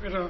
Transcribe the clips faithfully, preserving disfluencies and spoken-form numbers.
Peter.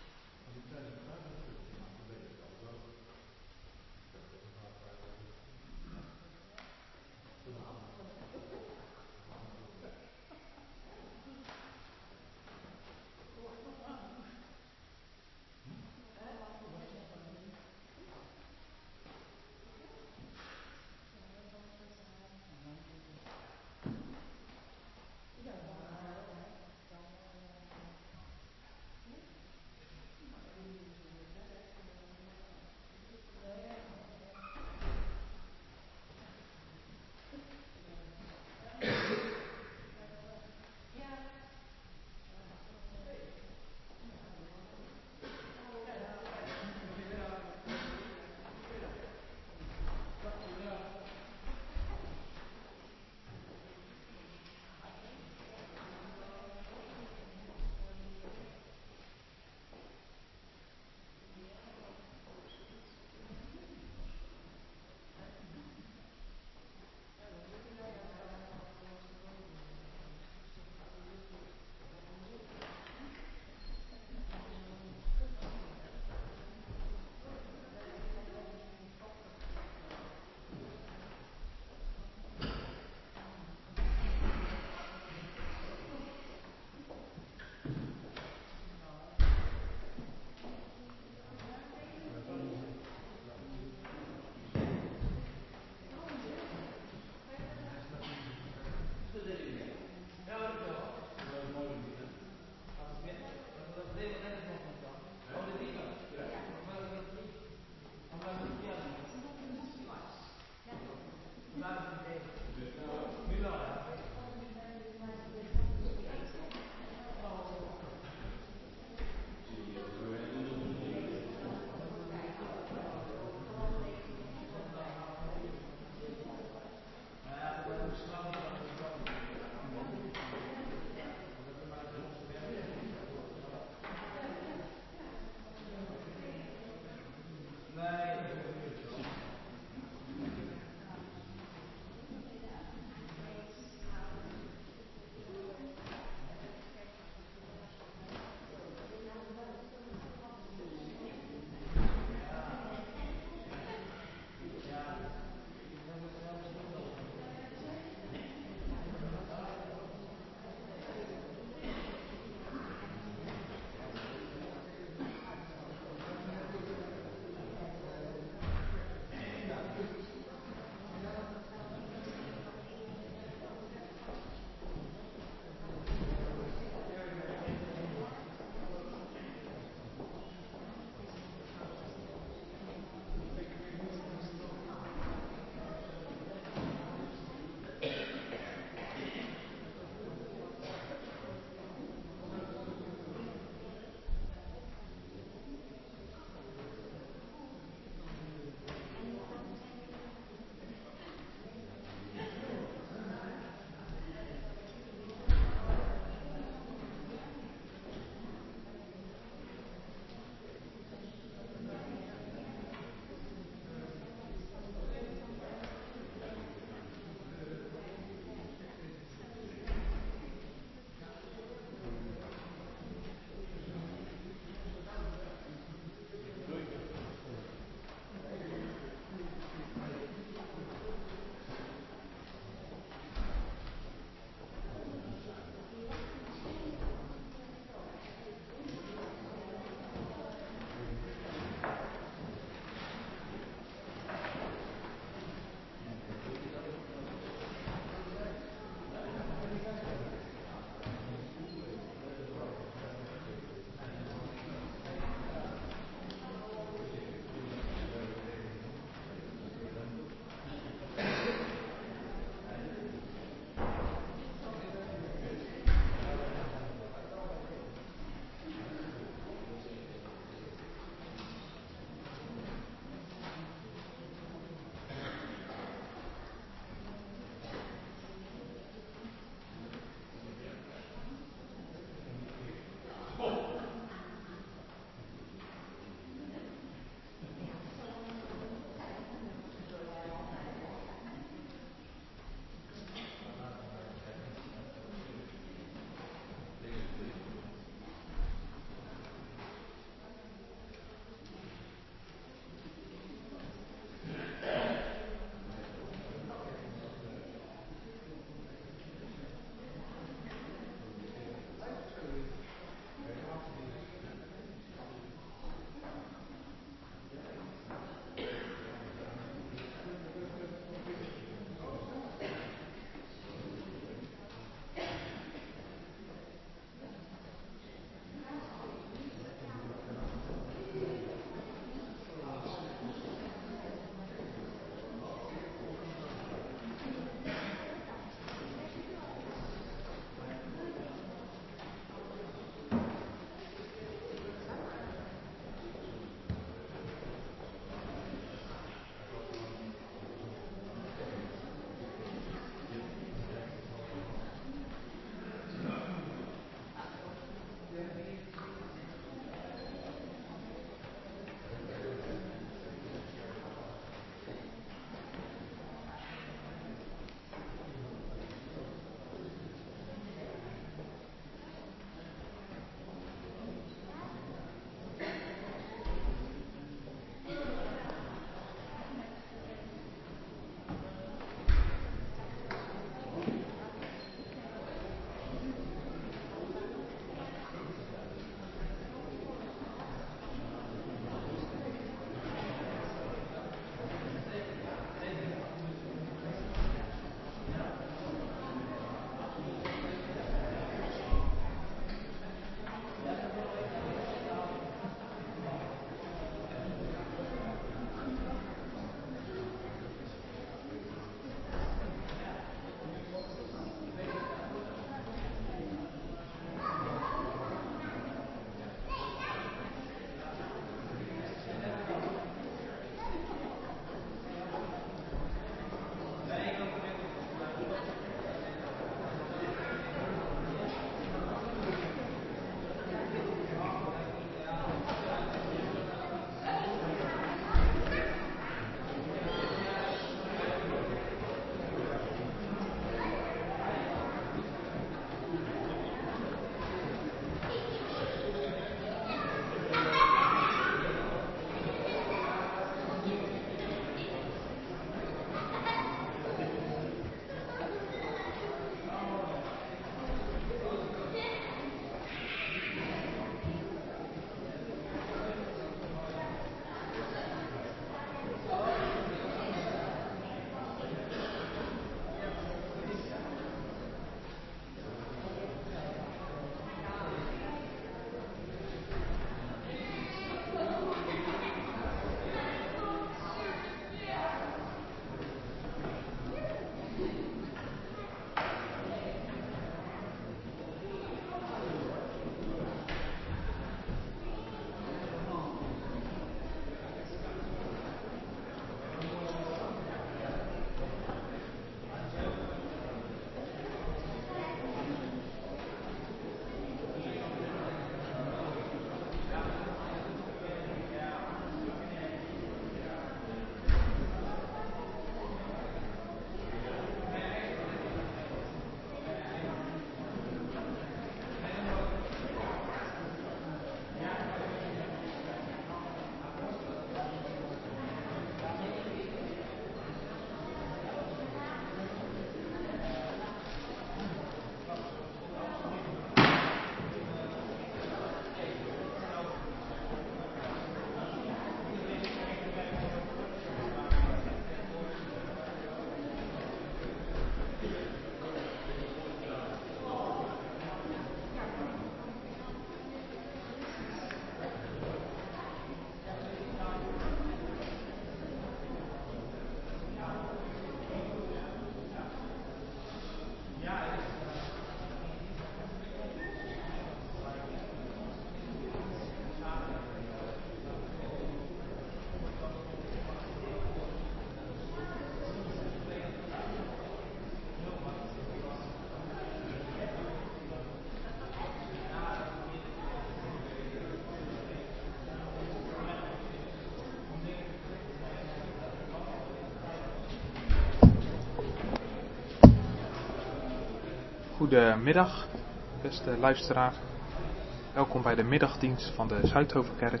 Goedemiddag, beste luisteraar. Welkom bij de middagdienst van de Zuidhovenkerk.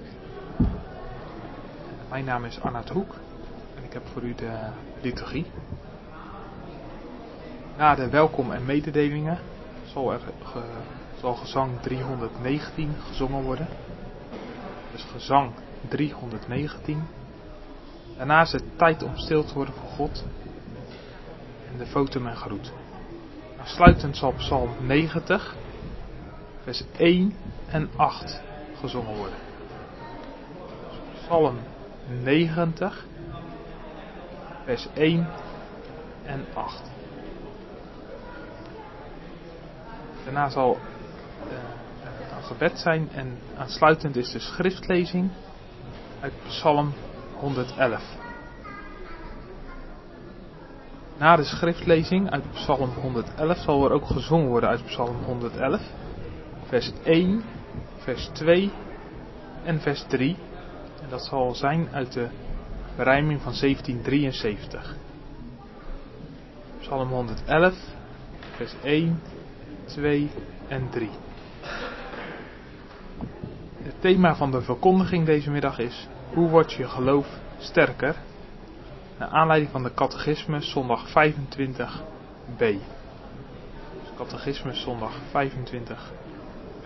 Mijn naam is Arnoud Hoek en ik heb voor u de liturgie. Na de welkom en mededelingen zal er ge, zal gezang driehonderdnegentien gezongen worden. Dus gezang driehonderdnegentien. Daarna is het tijd om stil te worden voor God en de fotum en groet. Aansluitend zal Psalm negentig, vers één en acht gezongen worden. Psalm negentig, vers één en acht. Daarna zal uh, een gebed zijn en aansluitend is de schriftlezing uit Psalm honderdelf. Na de schriftlezing uit Psalm honderdelf zal er ook gezongen worden uit Psalm honderdelf, vers één, vers twee en vers drie. En dat zal zijn uit de berijming van zeventienhonderddrieënzeventig. Psalm honderdelf, vers één, twee en drie. Het thema van de verkondiging deze middag is: hoe wordt je geloof sterker? Naar aanleiding van de catechismus zondag vijfentwintig b. Dus catechismus zondag vijfentwintig b.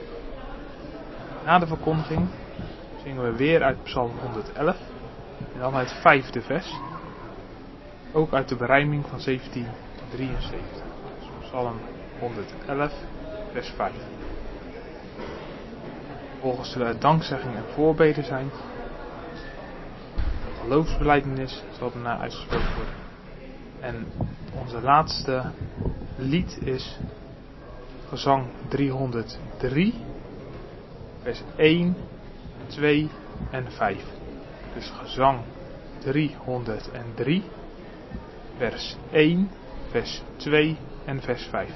Na de verkondiging zingen we weer uit Psalm honderdelf. En dan het vijfde vers. Ook uit de berijming van zeventienhonderddrieënzeventig. Dus Psalm honderdelf, vers vijf. Volgens de dankzegging en voorbeden zijn. Geloofsbelijdenis zal daarna uitgesproken worden. En onze laatste lied is gezang driehonderddrie, vers één, twee en vijf. Dus gezang driehonderddrie, vers één, vers twee en vers vijf.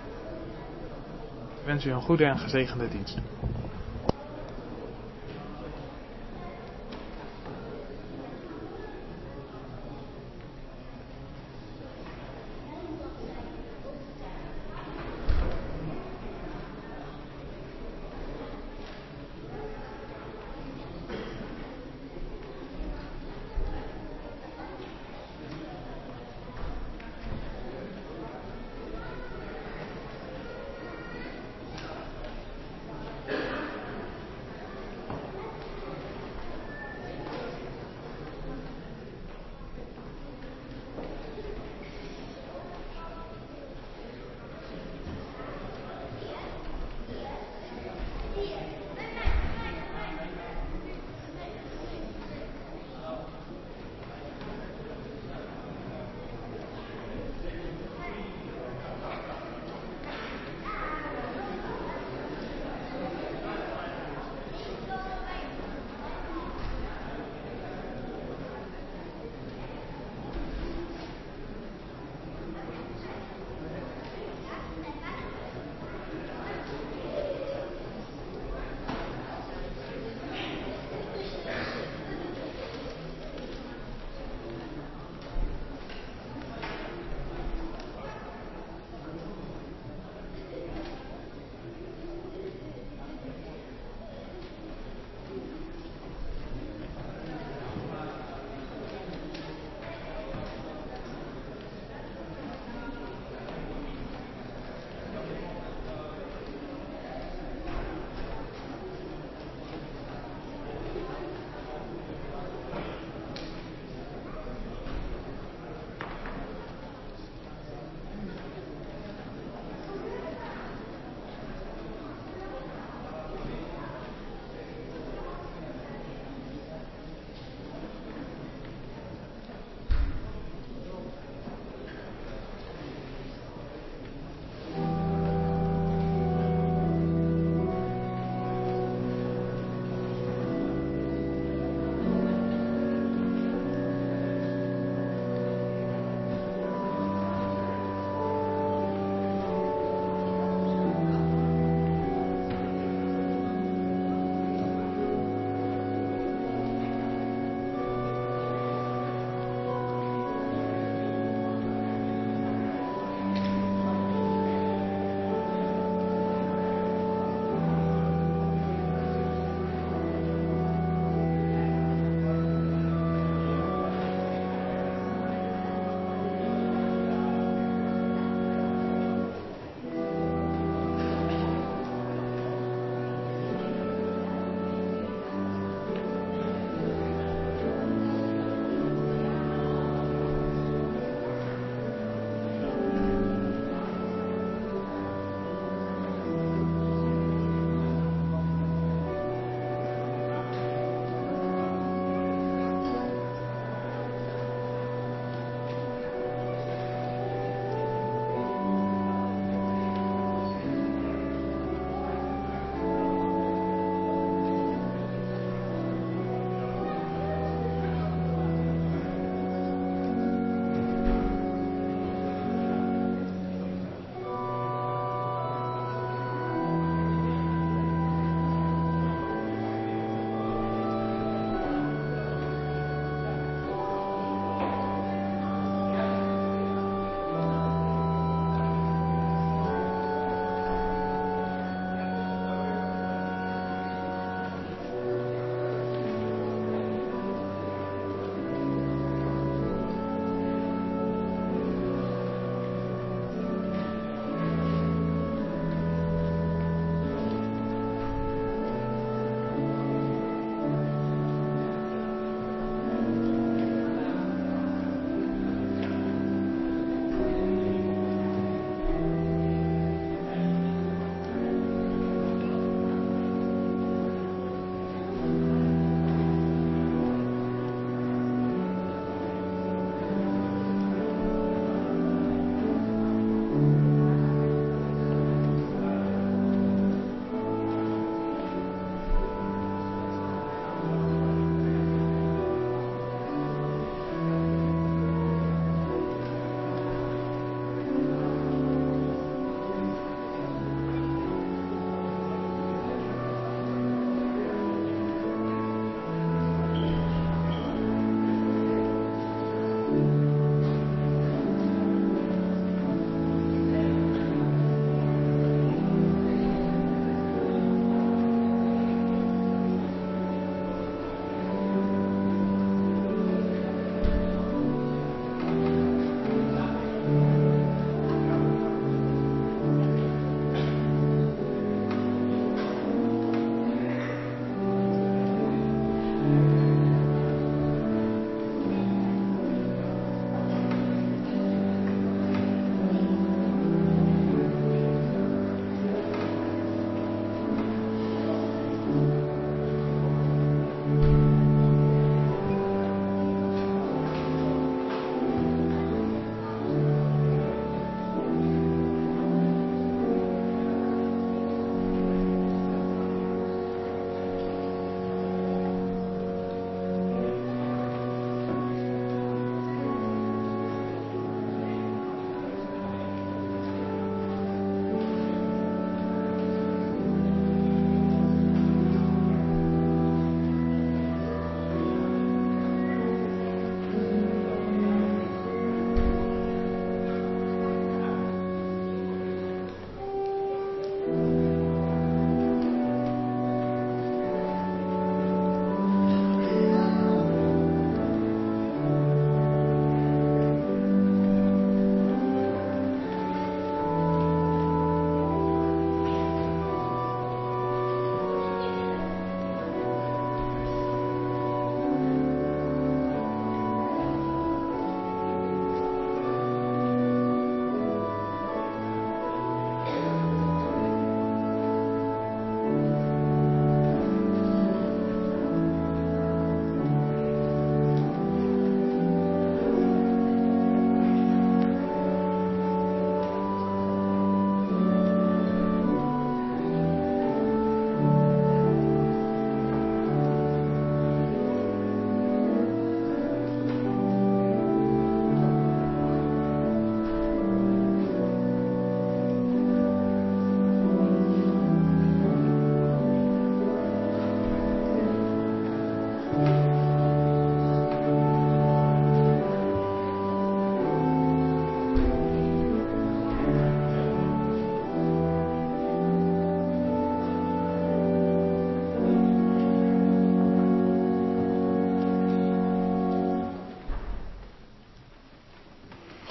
Ik wens u een goede en gezegende dienst.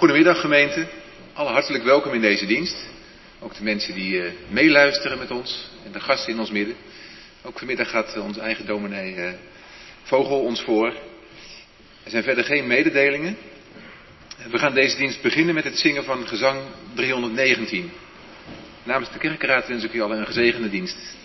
Goedemiddag gemeente, alle hartelijk welkom in deze dienst. Ook de mensen die uh, meeluisteren met ons en de gasten in ons midden. Ook vanmiddag gaat uh, onze eigen dominee uh, Vogel ons voor. Er zijn verder geen mededelingen. We gaan deze dienst beginnen met het zingen van gezang driehonderdnegentien. Namens de kerkenraad wens ik u allen een gezegende dienst.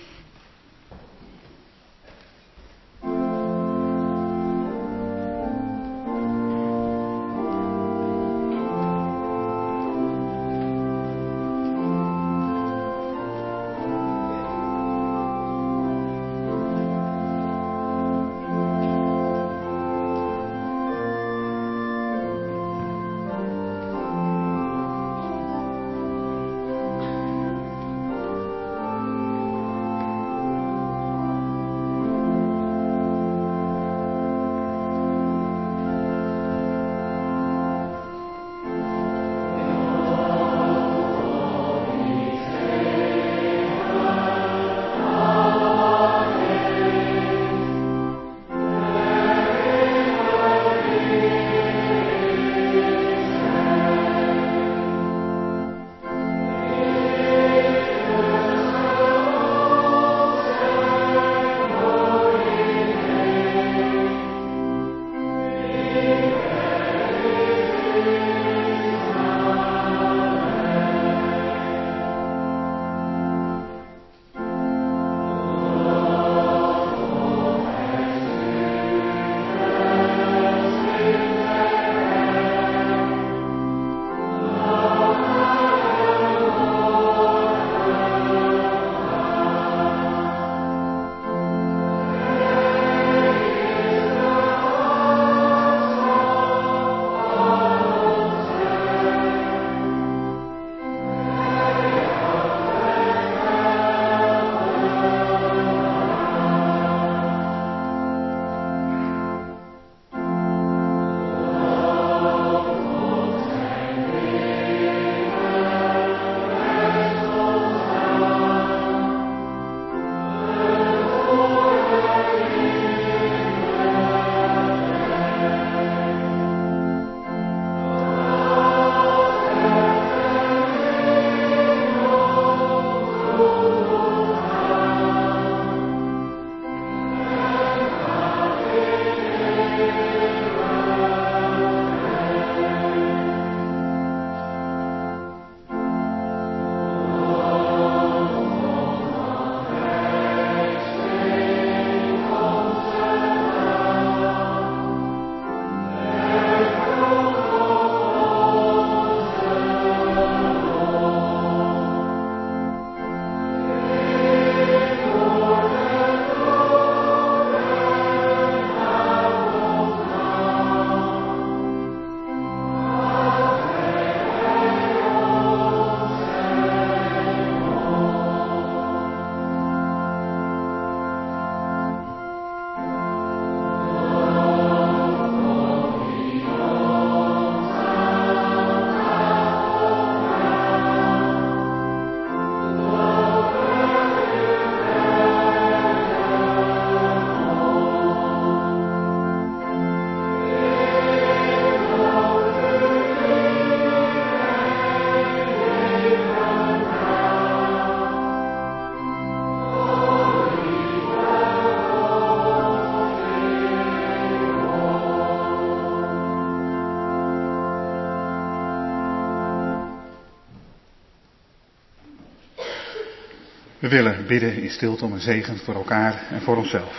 We willen bidden in stilte om een zegen voor elkaar en voor onszelf.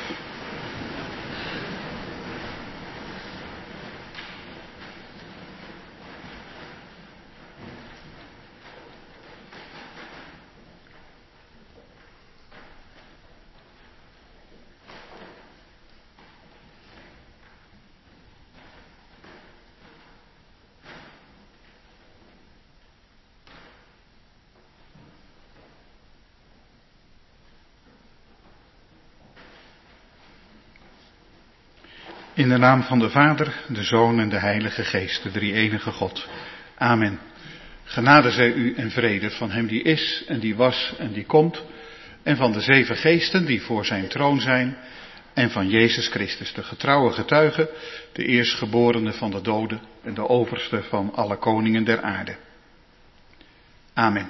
In de naam van de Vader, de Zoon en de Heilige Geest, de drie-enige God. Amen. Genade zij u en vrede van hem die is en die was en die komt, en van de zeven geesten die voor zijn troon zijn, en van Jezus Christus, de getrouwe getuige, de eerstgeborene van de doden en de overste van alle koningen der aarde. Amen.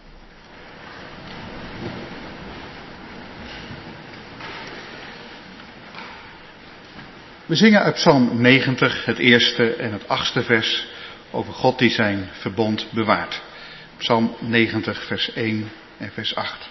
We zingen uit Psalm negentig, het eerste en het achtste vers, over God die zijn verbond bewaart. Psalm negentig, vers één en vers acht.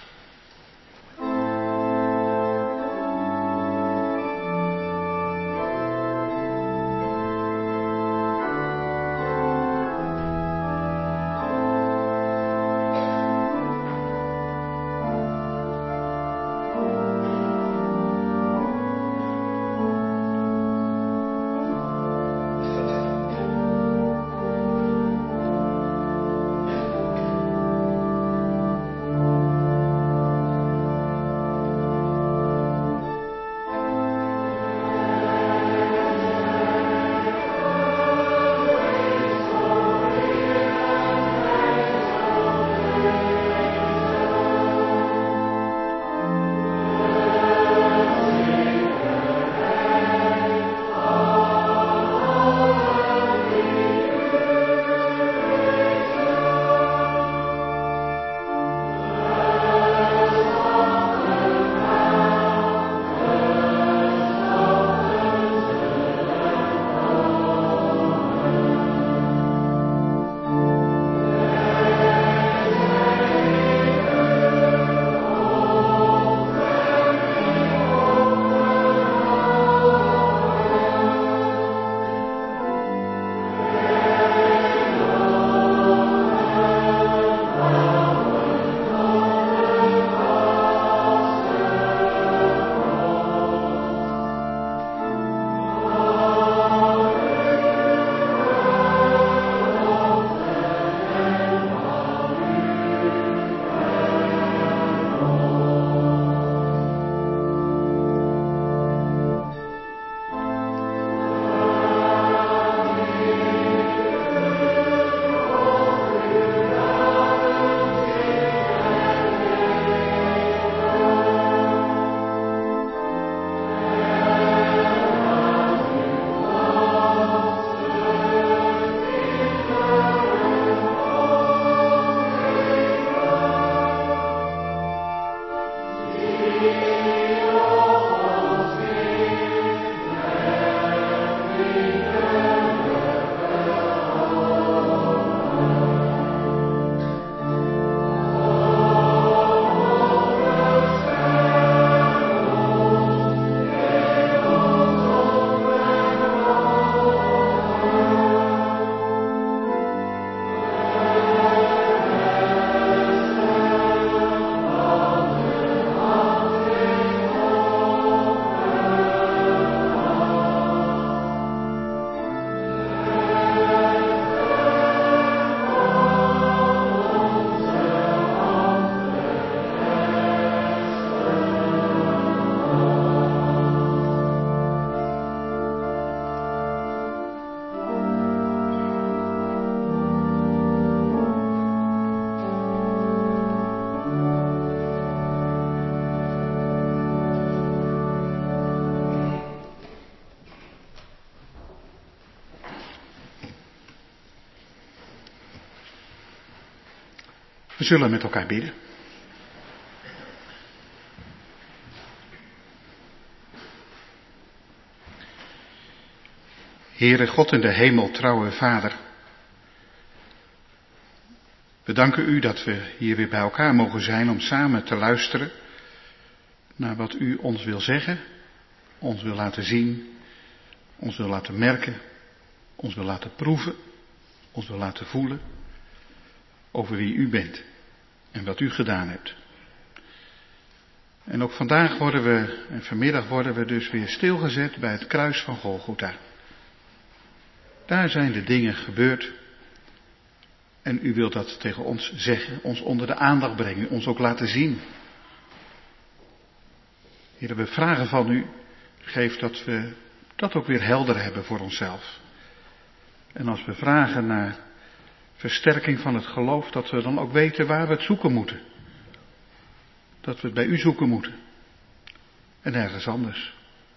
We zullen met elkaar bidden. Heere God in de hemel, trouwe Vader. We danken u dat we hier weer bij elkaar mogen zijn om samen te luisteren naar wat u ons wil zeggen, ons wil laten zien, ons wil laten merken, ons wil laten proeven, ons wil laten voelen over wie u bent en wat u gedaan hebt. En ook vandaag worden we, en vanmiddag worden we dus weer stilgezet bij het kruis van Golgotha. Daar zijn de dingen gebeurd. En u wilt dat tegen ons zeggen, ons onder de aandacht brengen, ons ook laten zien. Heer, we vragen van u, geef dat we dat ook weer helder hebben voor onszelf. En als we vragen naar versterking van het geloof, dat we dan ook weten waar we het zoeken moeten. Dat we het bij u zoeken moeten. En nergens anders.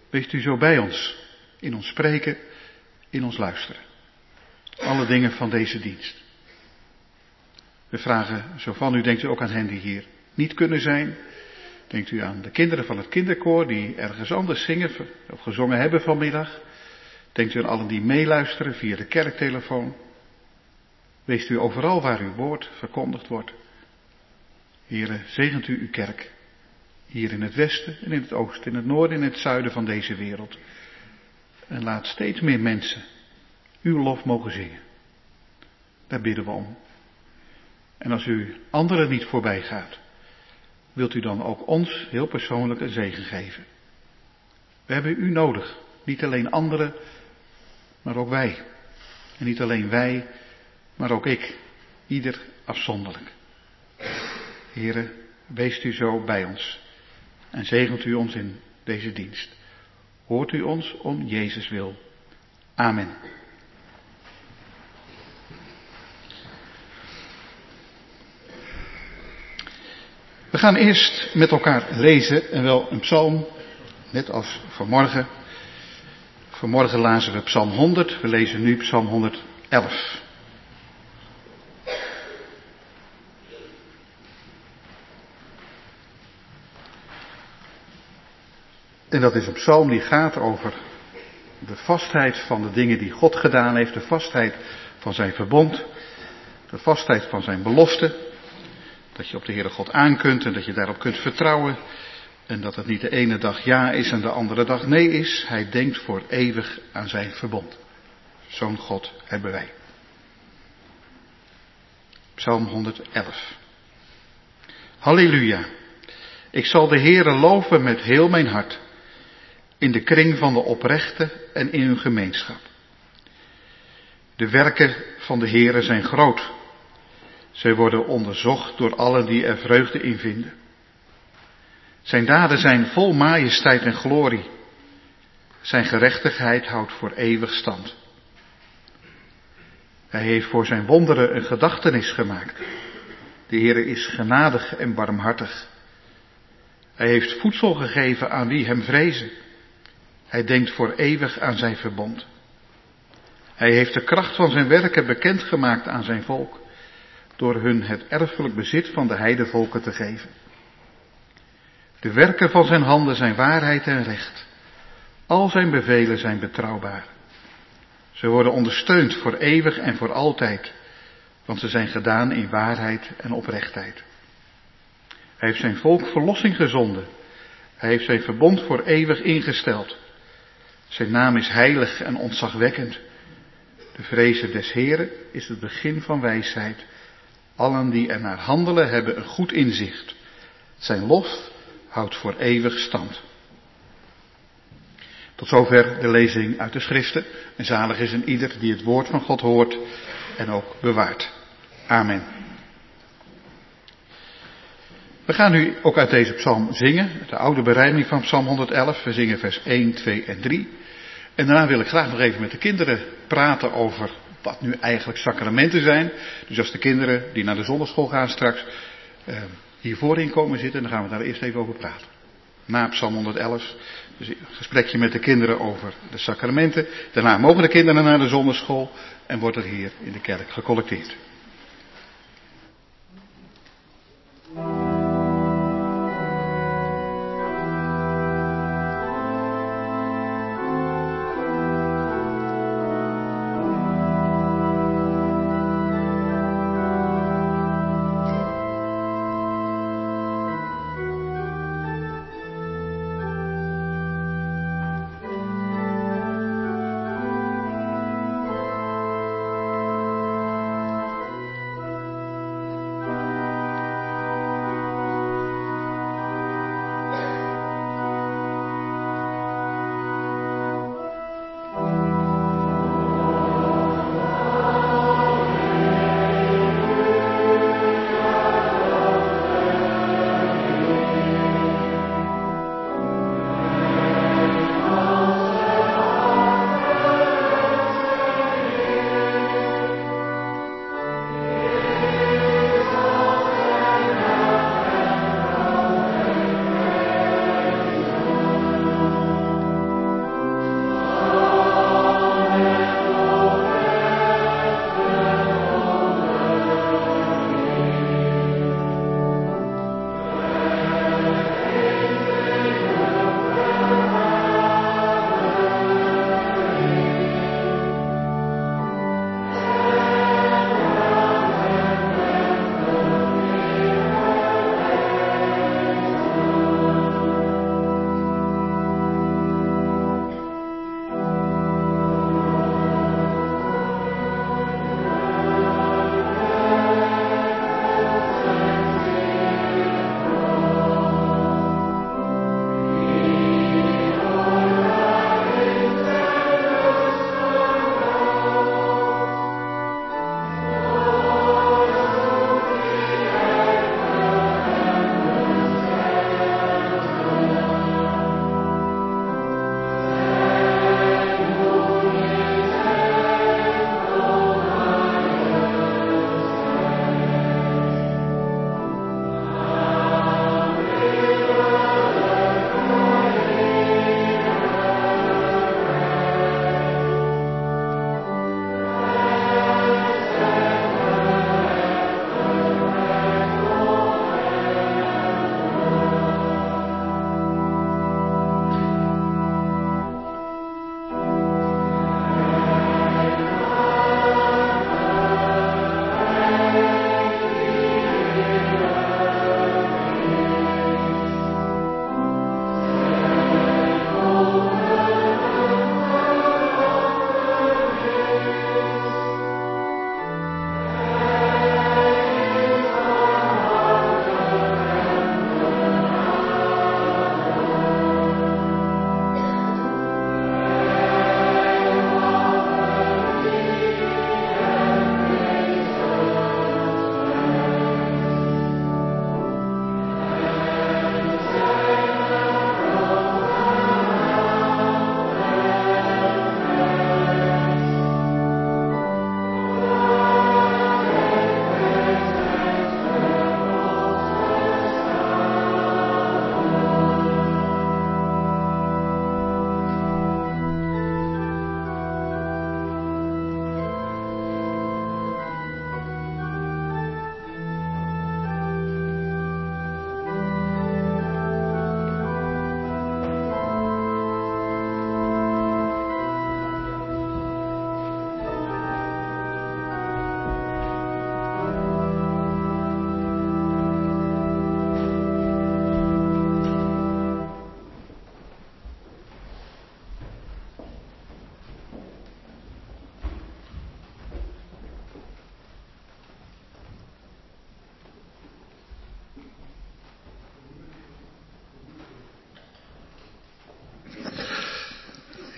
Wees u zo bij ons, in ons spreken, in ons luisteren. Alle dingen van deze dienst. We vragen zo van u, denkt u ook aan hen die hier niet kunnen zijn. Denkt u aan de kinderen van het kinderkoor die ergens anders zingen of gezongen hebben vanmiddag. Denkt u aan allen die meeluisteren via de kerktelefoon. Wees u overal waar uw woord verkondigd wordt. Heere, zegent u uw kerk. Hier in het westen en in het oosten, in het noorden en in het zuiden van deze wereld. En laat steeds meer mensen uw lof mogen zingen. Daar bidden we om. En als u anderen niet voorbij gaat, wilt u dan ook ons heel persoonlijk een zegen geven. We hebben u nodig. Niet alleen anderen, maar ook wij. En niet alleen wij, maar ook ik. Ieder afzonderlijk. Here, weest u zo bij ons. En zegent u ons in deze dienst. Hoort u ons om Jezus wil. Amen. We gaan eerst met elkaar lezen en wel een psalm, net als vanmorgen. Vanmorgen lazen we psalm honderd, we lezen nu psalm honderdelf. En dat is een psalm die gaat over de vastheid van de dingen die God gedaan heeft, de vastheid van zijn verbond, de vastheid van zijn belofte. Dat je op de Heere God aan kunt en dat je daarop kunt vertrouwen. En dat het niet de ene dag ja is en de andere dag nee is. Hij denkt voor eeuwig aan zijn verbond. Zo'n God hebben wij. Psalm honderdelf. Halleluja. Ik zal de Heere loven met heel mijn hart. In de kring van de oprechten en in hun gemeenschap. De werken van de Heere zijn groot. Zij worden onderzocht door allen die er vreugde in vinden. Zijn daden zijn vol majesteit en glorie. Zijn gerechtigheid houdt voor eeuwig stand. Hij heeft voor zijn wonderen een gedachtenis gemaakt. De Heere is genadig en barmhartig. Hij heeft voedsel gegeven aan wie hem vrezen. Hij denkt voor eeuwig aan zijn verbond. Hij heeft de kracht van zijn werken bekendgemaakt aan zijn volk. Door hun het erfelijk bezit van de heidevolken te geven. De werken van zijn handen zijn waarheid en recht. Al zijn bevelen zijn betrouwbaar. Ze worden ondersteund voor eeuwig en voor altijd, want ze zijn gedaan in waarheid en oprechtheid. Hij heeft zijn volk verlossing gezonden. Hij heeft zijn verbond voor eeuwig ingesteld. Zijn naam is heilig en ontzagwekkend. De vrezen des Heeren is het begin van wijsheid. Allen die er naar handelen hebben een goed inzicht. Zijn lof houdt voor eeuwig stand. Tot zover de lezing uit de schriften. En zalig is een ieder die het woord van God hoort en ook bewaart. Amen. We gaan nu ook uit deze psalm zingen. De oude berijming van psalm honderdelf. We zingen vers één, twee en drie. En daarna wil ik graag nog even met de kinderen praten over wat nu eigenlijk sacramenten zijn. Dus als de kinderen die naar de zondagschool gaan straks uh, hier voorin komen zitten, dan gaan we daar eerst even over praten. Na psalm honderdelf, dus een gesprekje met de kinderen over de sacramenten. Daarna mogen de kinderen naar de zondagschool en wordt er hier in de kerk gecollecteerd.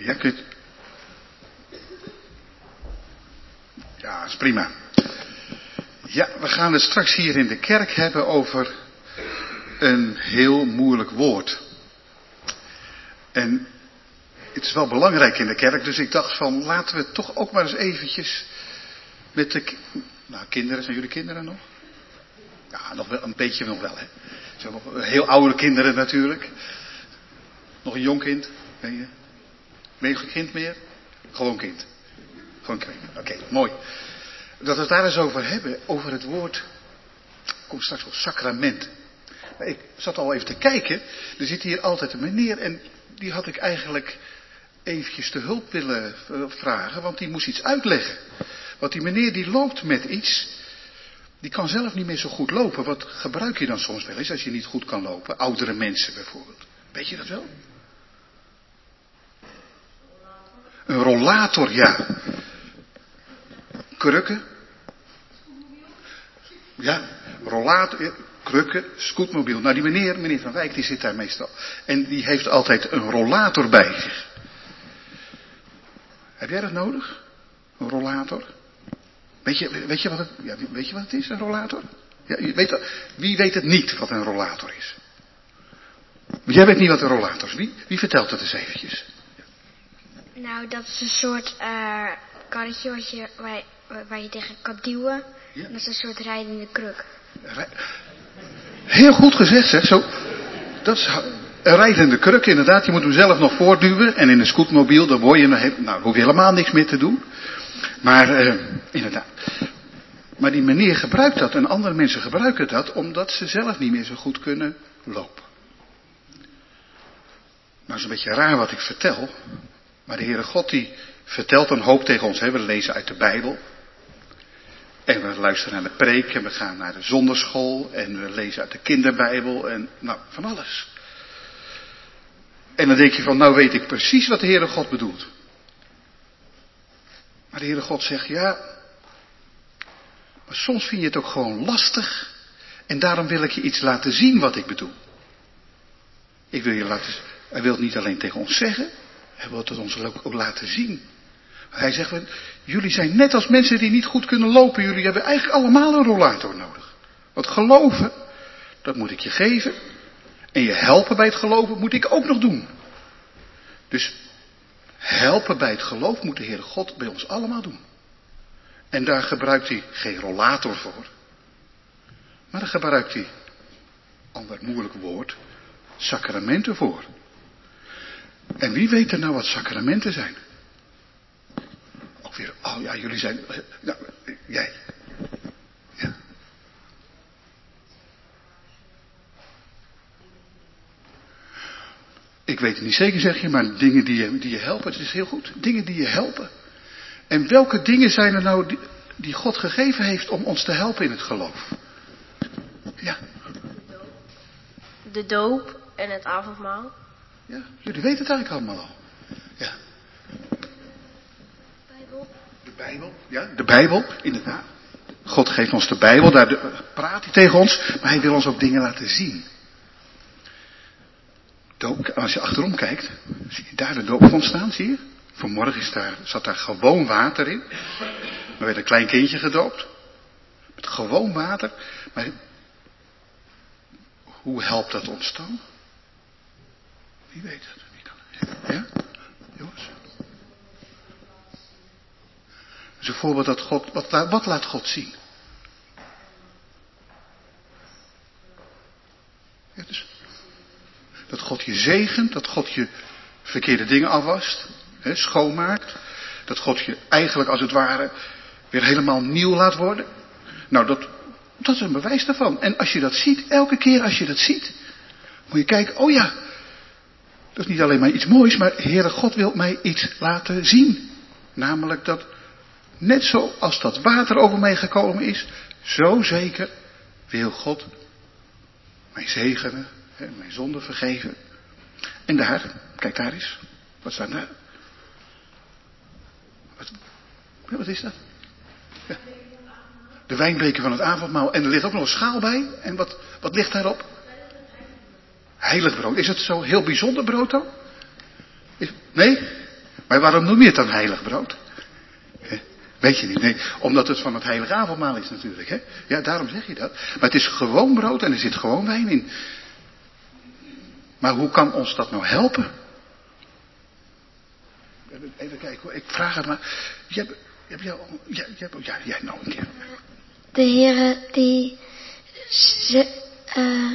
Ja, kun je... Ja, dat is prima. Ja, we gaan het straks hier in de kerk hebben over een heel moeilijk woord. En het is wel belangrijk in de kerk, dus ik dacht van laten we toch ook maar eens eventjes met de... Nou, kinderen, zijn jullie kinderen nog? Ja, nog wel, een beetje nog wel, hè. Zijn nog heel oude kinderen natuurlijk. Nog een jong kind, ben je? Ben je geen kind meer? Gewoon kind. Gewoon kind. Oké, okay, mooi. Dat we het daar eens over hebben, over het woord, komt straks wel, sacrament. Maar ik zat al even te kijken, er zit hier altijd een meneer en die had ik eigenlijk eventjes te hulp willen vragen, want die moest iets uitleggen. Want die meneer die loopt met iets, die kan zelf niet meer zo goed lopen. Wat gebruik je dan soms wel eens als je niet goed kan lopen? Oudere mensen bijvoorbeeld. Weet je dat wel? Een rollator, ja. Krukken. Ja, rollator, krukken, scootmobiel. Nou die meneer, meneer Van Wijk, die zit daar meestal. En die heeft altijd een rollator bij zich. Heb jij dat nodig? Een rollator? Weet je, weet je, wat, het, ja, weet je wat het is, een rollator? Ja, weet, wie weet het niet wat een rollator is? Jij weet niet wat een rollator is. Wie, wie vertelt het eens eventjes? Nou, dat is een soort uh, karretje wat je, waar, waar je tegen kan duwen. Ja. Dat is een soort rijdende kruk. Heel goed gezegd, zeg. Zo, dat is een rijdende kruk, inderdaad. Je moet hem zelf nog voortduwen. En in een scootmobiel, dan word je, nou, hoef je helemaal niks meer te doen. Maar, uh, inderdaad. Maar die meneer gebruikt dat en andere mensen gebruiken dat omdat ze zelf niet meer zo goed kunnen lopen. Nou, is een beetje raar wat ik vertel. Maar de Heere God die vertelt een hoop tegen ons. Hè? We lezen uit de Bijbel. En we luisteren naar de preek. En we gaan naar de zonderschool. En we lezen uit de kinderbijbel. En nou, van alles. En dan denk je van, nou weet ik precies wat de Heere God bedoelt. Maar de Heere God zegt, ja. Maar soms vind je het ook gewoon lastig. En daarom wil ik je iets laten zien wat ik bedoel. Ik wil je laten, hij wil het niet alleen tegen ons zeggen. Hij wil het ons ook laten zien. Hij zegt, jullie zijn net als mensen die niet goed kunnen lopen. Jullie hebben eigenlijk allemaal een rollator nodig. Want geloven, dat moet ik je geven. En je helpen bij het geloven moet ik ook nog doen. Dus helpen bij het geloof moet de Heere God bij ons allemaal doen. En daar gebruikt hij geen rollator voor. Maar daar gebruikt hij, ander moeilijk woord, sacramenten voor. En wie weet er nou wat sacramenten zijn? Ook weer, oh ja, jullie zijn, nou, jij. Ja. Ik weet het niet zeker, zeg je, maar dingen die je, die je helpen, het is heel goed. Dingen die je helpen. En welke dingen zijn er nou die, die God gegeven heeft om ons te helpen in het geloof? Ja. De doop en het avondmaal. Ja, jullie weten het eigenlijk allemaal al. Ja. Bijbel. De Bijbel, ja, de Bijbel, inderdaad. God geeft ons de Bijbel, daar de, praat hij tegen ons, maar hij wil ons ook dingen laten zien. Doop, als je achterom kijkt, zie je daar de doopvond staan, zie je? Vanmorgen is daar, zat daar gewoon water in. Er werd een klein kindje gedoopt. Met gewoon water. Maar hoe helpt dat ons dan? Wie weet het? Wie kan? Ja? Jongens? Dat is een voorbeeld dat God, wat, wat laat God zien? Ja, dus, dat God je zegent, dat God je verkeerde dingen afwast, hè, schoonmaakt. Dat God je eigenlijk als het ware weer helemaal nieuw laat worden. Nou, dat, dat is een bewijs daarvan. En als je dat ziet, elke keer als je dat ziet, moet je kijken, oh ja, dat is niet alleen maar iets moois, maar Heere God wil mij iets laten zien. Namelijk dat, net zoals dat water over mij gekomen is, zo zeker wil God mij zegenen, hè, mijn zonde vergeven. En daar, kijk daar eens, wat staat daar? Wat, ja, wat is dat? Ja. De wijnbeker van het avondmaal. En er ligt ook nog een schaal bij. En wat, wat ligt daarop? Heilig brood. Is het zo heel bijzonder brood dan? Is, nee? Maar waarom noem je het dan heilig brood? He? Weet je niet, nee. Omdat het van het heilige avondmaal is natuurlijk. Hè? Ja, daarom zeg je dat. Maar het is gewoon brood en er zit gewoon wijn in. Maar hoe kan ons dat nou helpen? Even kijken hoor, ik vraag het maar. Jij, jij, jij, jij, jij, ja, jij nou een keer. De Heere die, ze, uh,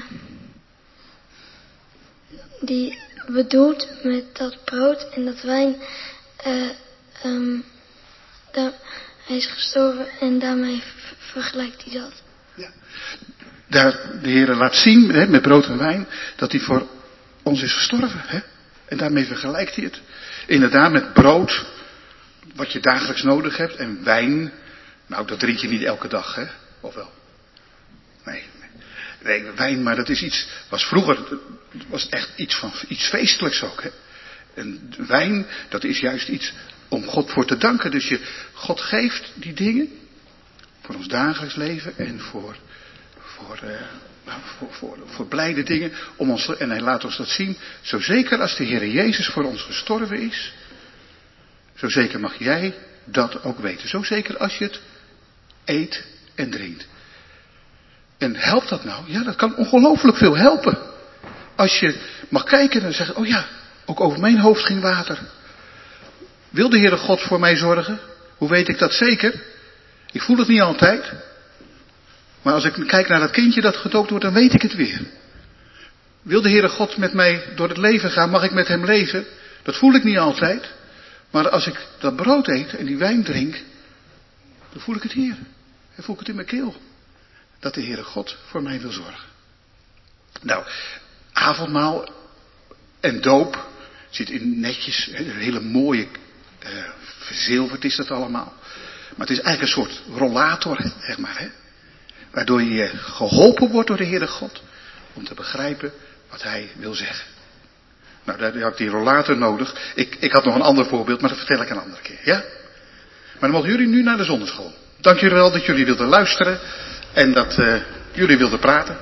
die bedoelt met dat brood en dat wijn, uh, um, dat, hij is gestorven en daarmee vergelijkt hij dat. Ja. Daar de Heere laat zien, hè, met brood en wijn, dat hij voor ons is gestorven. Hè? En daarmee vergelijkt hij het. Inderdaad, met brood, wat je dagelijks nodig hebt, en wijn, nou dat drink je niet elke dag, hè? Of wel? Nee, nee, nee wijn, maar dat is iets, was vroeger, was echt iets van, iets feestelijks ook, hè? En wijn, dat is juist iets om God voor te danken. Dus je, God geeft die dingen voor ons dagelijks leven en voor, voor, uh, nou, voor, voor, voor blijde dingen. Om ons, en hij laat ons dat zien. Zo zeker als de Heer Jezus voor ons gestorven is, zo zeker mag jij dat ook weten. Zo zeker als je het eet en drinkt. En helpt dat nou? Ja, dat kan ongelooflijk veel helpen. Als je mag kijken en zeggen, oh ja, ook over mijn hoofd ging water. Wil de Heere God voor mij zorgen? Hoe weet ik dat zeker? Ik voel het niet altijd. Maar als ik kijk naar dat kindje dat gedoopt wordt, dan weet ik het weer. Wil de Heere God met mij door het leven gaan? Mag ik met hem leven? Dat voel ik niet altijd. Maar als ik dat brood eet en die wijn drink, dan voel ik het hier. Dan voel ik het in mijn keel. Dat de Heere God voor mij wil zorgen. Nou, avondmaal en doop zit in netjes, een hele mooie, uh, verzilverd is dat allemaal. Maar het is eigenlijk een soort rollator, zeg maar, hè. Waardoor je geholpen wordt door de Heere God om te begrijpen wat hij wil zeggen. Nou, daar had ik die rollator nodig. Ik, ik had nog een ander voorbeeld, maar dat vertel ik een andere keer, ja? Maar dan mogen jullie nu naar de zondagschool. Dank jullie wel dat jullie wilden luisteren en dat uh, jullie wilden praten.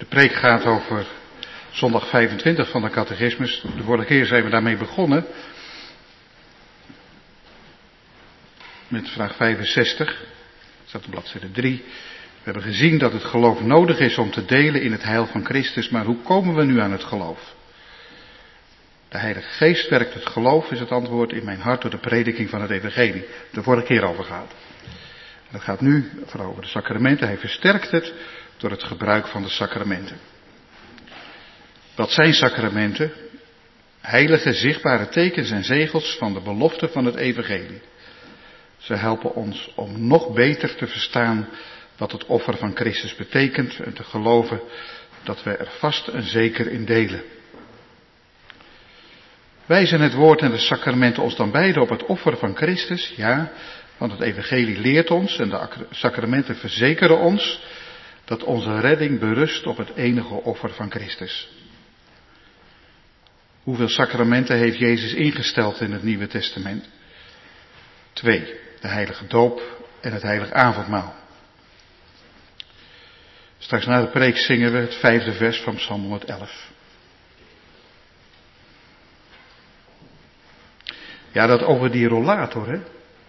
preek gaat over zondag vijfentwintig van de catechismus. De vorige keer zijn we daarmee begonnen. Met vraag vijfenzestig. Dat staat op bladzijde drie. We hebben gezien dat het geloof nodig is om te delen in het heil van Christus. Maar hoe komen we nu aan het geloof? De Heilige Geest werkt het geloof, is het antwoord, in mijn hart door de prediking van het evangelie. De vorige keer over gehad. En dat gaat nu vooral over de sacramenten. Hij versterkt het door het gebruik van de sacramenten. Wat zijn sacramenten? Heilige, zichtbare tekens en zegels van de belofte van het evangelie. Ze helpen ons om nog beter te verstaan wat het offer van Christus betekent en te geloven dat we er vast en zeker in delen. Wijzen het woord en de sacramenten ons dan beide op het offer van Christus? Ja, want het evangelie leert ons en de sacramenten verzekeren ons dat onze redding berust op het enige offer van Christus. Hoeveel sacramenten heeft Jezus ingesteld in het Nieuwe Testament? Twee, de heilige doop en het heilige avondmaal. Straks na de preek zingen we het vijfde vers van Psalm honderdelf. Ja, dat over die rollator, hè.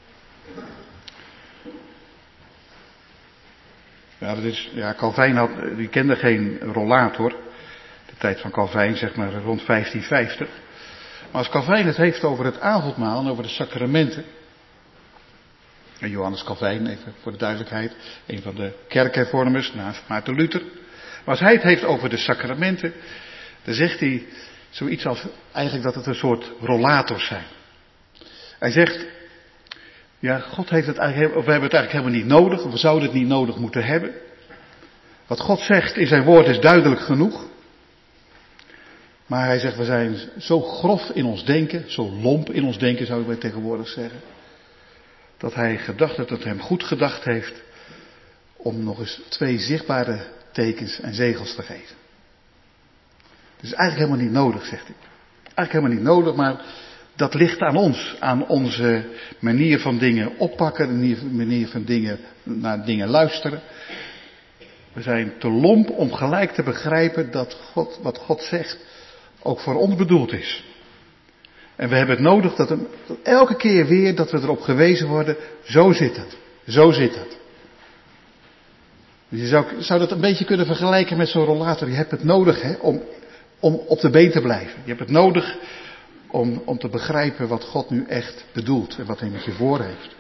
Ja, dat is, ja, Calvijn had, die kende geen rollator. De tijd van Calvijn, zeg maar rond vijftienvijftig. Maar als Calvijn het heeft over het avondmaal en over de sacramenten. En Johannes Calvijn, even voor de duidelijkheid, een van de kerkhervormers na Maarten Luther. Maar als hij het heeft over de sacramenten, dan zegt hij zoiets als eigenlijk dat het een soort rollators zijn. Hij zegt, ja, God heeft het eigenlijk, of we hebben het eigenlijk helemaal niet nodig, of we zouden het niet nodig moeten hebben. Wat God zegt in zijn woord is duidelijk genoeg. Maar hij zegt, we zijn zo grof in ons denken, zo lomp in ons denken zouden wij tegenwoordig zeggen. Dat hij gedacht dat het hem goed gedacht heeft om nog eens twee zichtbare tekens en zegels te geven. Het is eigenlijk helemaal niet nodig, zegt hij. Eigenlijk helemaal niet nodig, maar dat ligt aan ons, aan onze manier van dingen oppakken, de manier van dingen, naar dingen luisteren. We zijn te lomp om gelijk te begrijpen dat God, wat God zegt, ook voor ons bedoeld is. En we hebben het nodig dat, er, dat elke keer weer dat we erop gewezen worden, zo zit het, zo zit het. Dus je zou, zou dat een beetje kunnen vergelijken met zo'n rollator. Je hebt het nodig hè, om, om op de been te blijven. Je hebt het nodig om, om te begrijpen wat God nu echt bedoelt en wat hij met je voor heeft.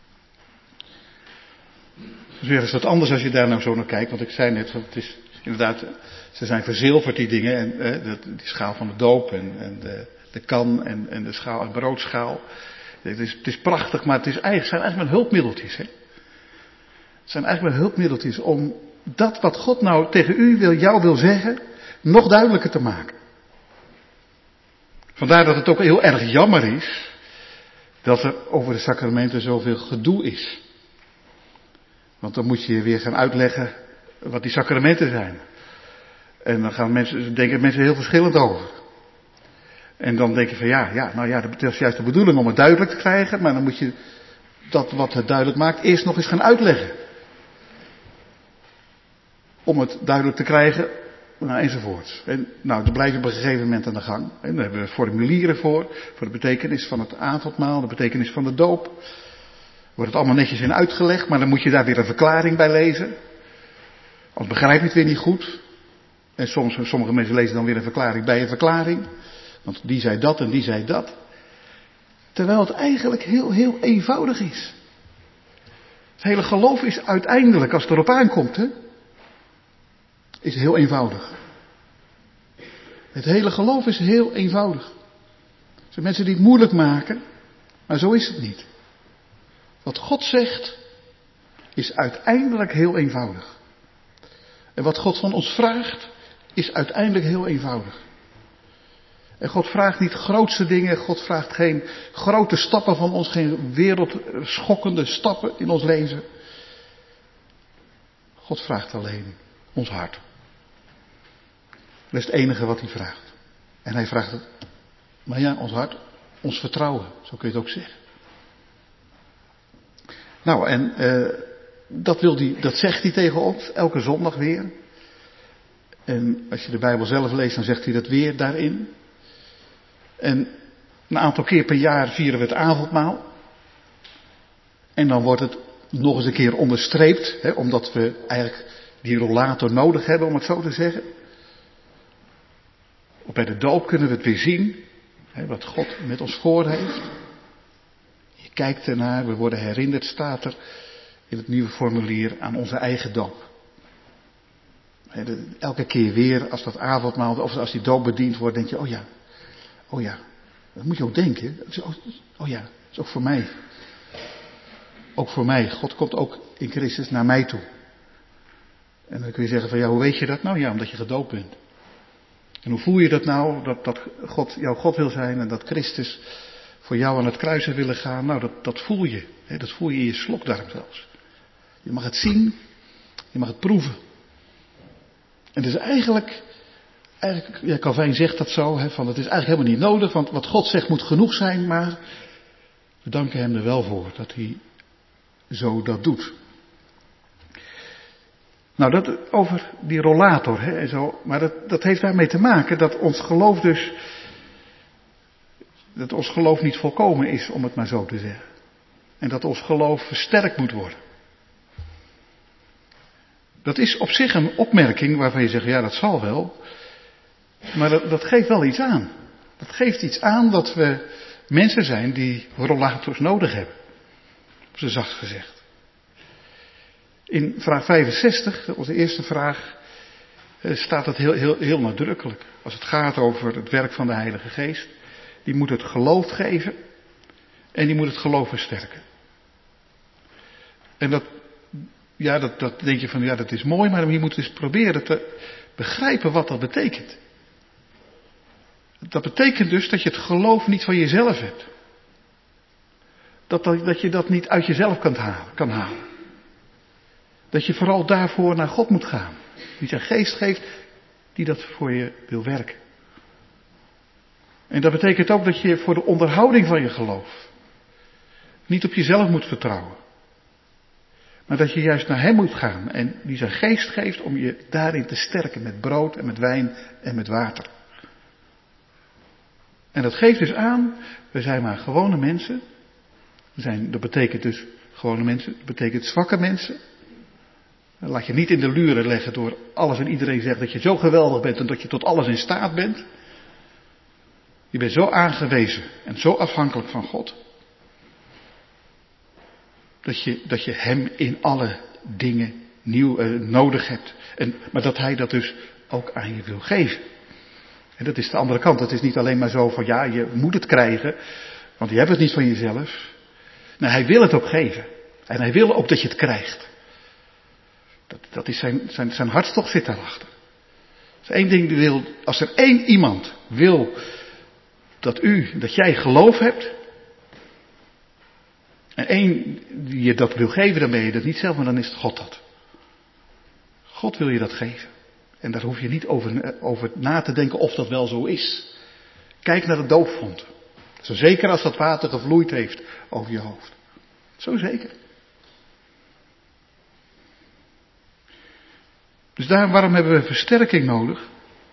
Dus weer is dat anders als je daar nou zo naar kijkt. Want ik zei net, het is inderdaad, ze zijn verzilverd die dingen. En eh, die schaal van de doop en, en de, de kan en, en de schaal en broodschaal. Het is, het is prachtig, maar het is eigenlijk, zijn eigenlijk maar hulpmiddeltjes. Hè? Het zijn eigenlijk maar hulpmiddeltjes om dat wat God nou tegen u wil, jou wil zeggen, nog duidelijker te maken. Vandaar dat het ook heel erg jammer is dat er over de sacramenten zoveel gedoe is. Want dan moet je weer gaan uitleggen wat die sacramenten zijn. En dan gaan mensen, denken mensen heel verschillend over. En dan denk je van ja, ja, nou ja, dat is juist de bedoeling om het duidelijk te krijgen. Maar dan moet je dat wat het duidelijk maakt eerst nog eens gaan uitleggen. Om het duidelijk te krijgen, nou enzovoort. En nou, dan blijf je op een gegeven moment aan de gang. En daar hebben we formulieren voor. Voor de betekenis van het avondmaal, de betekenis van de doop. Wordt het allemaal netjes in uitgelegd, maar dan moet je daar weer een verklaring bij lezen. Anders begrijp je het weer niet goed. En soms, sommige mensen lezen dan weer een verklaring bij een verklaring. Want die zei dat en die zei dat. Terwijl het eigenlijk heel, heel eenvoudig is. Het hele geloof is uiteindelijk, als het erop aankomt, hè, is heel eenvoudig. Het hele geloof is heel eenvoudig. Er zijn mensen die het moeilijk maken, maar zo is het niet. Wat God zegt, is uiteindelijk heel eenvoudig. En wat God van ons vraagt, is uiteindelijk heel eenvoudig. En God vraagt niet grootste dingen, God vraagt geen grote stappen van ons, geen wereldschokkende stappen in ons leven. God vraagt alleen ons hart. Dat is het enige wat hij vraagt. En hij vraagt het, maar ja, ons hart, ons vertrouwen, zo kun je het ook zeggen. Nou, en uh, dat, wil die, dat zegt hij tegen ons, elke zondag weer. En als je de Bijbel zelf leest, dan zegt hij dat weer daarin. En een aantal keer per jaar vieren we het avondmaal. En dan wordt het nog eens een keer onderstreept, hè, omdat we eigenlijk die rollator nodig hebben, om het zo te zeggen. Bij de doop kunnen we het weer zien, hè, wat God met ons voor heeft. Je kijkt ernaar, we worden herinnerd, staat er in het nieuwe formulier, aan onze eigen doop. Elke keer weer, als dat avondmaal, of als die doop bediend wordt, denk je, oh ja, oh ja, dat moet je ook denken. Oh ja, dat is ook voor mij. Ook voor mij. God komt ook in Christus naar mij toe. En dan kun je zeggen van, ja, hoe weet je dat? Nou ja, omdat je gedoopt bent. En hoe voel je dat nou, dat, dat God jouw God wil zijn en dat Christus voor jou aan het kruis heeft willen gaan? Nou, dat, dat voel je. Hè, dat voel je in je slokdarm zelfs. Je mag het zien, je mag het proeven. En dus eigenlijk, eigenlijk ja, Calvijn zegt dat zo, hè, van het is eigenlijk helemaal niet nodig, want wat God zegt moet genoeg zijn, maar we danken hem er wel voor dat hij zo dat doet. Nou, dat over die rollator, hè, en zo, maar dat, dat heeft daarmee te maken dat ons geloof dus, dat ons geloof niet volkomen is, om het maar zo te zeggen. En dat ons geloof versterkt moet worden. Dat is op zich een opmerking waarvan je zegt, ja, dat zal wel. Maar dat, dat geeft wel iets aan. Dat geeft iets aan dat we mensen zijn die rollators nodig hebben. Op z'n zacht gezegd. In vraag vijfenzestig, onze eerste vraag, staat het heel, heel, heel nadrukkelijk. Als het gaat over het werk van de Heilige Geest. Die moet het geloof geven. En die moet het geloof versterken. En dat... Ja, dat, dat denk je van, ja, dat is mooi, maar je moet eens proberen te begrijpen wat dat betekent. Dat betekent dus dat je het geloof niet van jezelf hebt. Dat, dat, dat je dat niet uit jezelf kan halen, kan halen. Dat je vooral daarvoor naar God moet gaan. Die zijn geest geeft, die dat voor je wil werken. En dat betekent ook dat je voor de onderhouding van je geloof niet op jezelf moet vertrouwen. Maar dat je juist naar hem moet gaan en die zijn geest geeft om je daarin te sterken met brood en met wijn en met water. En dat geeft dus aan, we zijn maar gewone mensen. We zijn, dat betekent dus gewone mensen, dat betekent zwakke mensen. Laat je niet in de luren leggen door alles en iedereen zegt dat je zo geweldig bent en dat je tot alles in staat bent. Je bent zo aangewezen en zo afhankelijk van God. Dat je, dat je hem in alle dingen nieuw uh, nodig hebt. En, maar dat hij dat dus ook aan je wil geven. En dat is de andere kant. Het is niet alleen maar zo van ja, je moet het krijgen. Want je hebt het niet van jezelf. Nee, hij wil het ook geven. En hij wil ook dat je het krijgt. Dat, dat is zijn, zijn, zijn hartstocht zit daarachter. Als één ding wil, als er één iemand wil dat u, dat jij geloof hebt. En één die je dat wil geven, dan ben je dat niet zelf, maar dan is het God dat. God wil je dat geven. En daar hoef je niet over, over na te denken of dat wel zo is. Kijk naar de doopvont. Zo zeker als dat water gevloeid heeft over je hoofd. Zo zeker. Dus daar, waarom hebben we versterking nodig?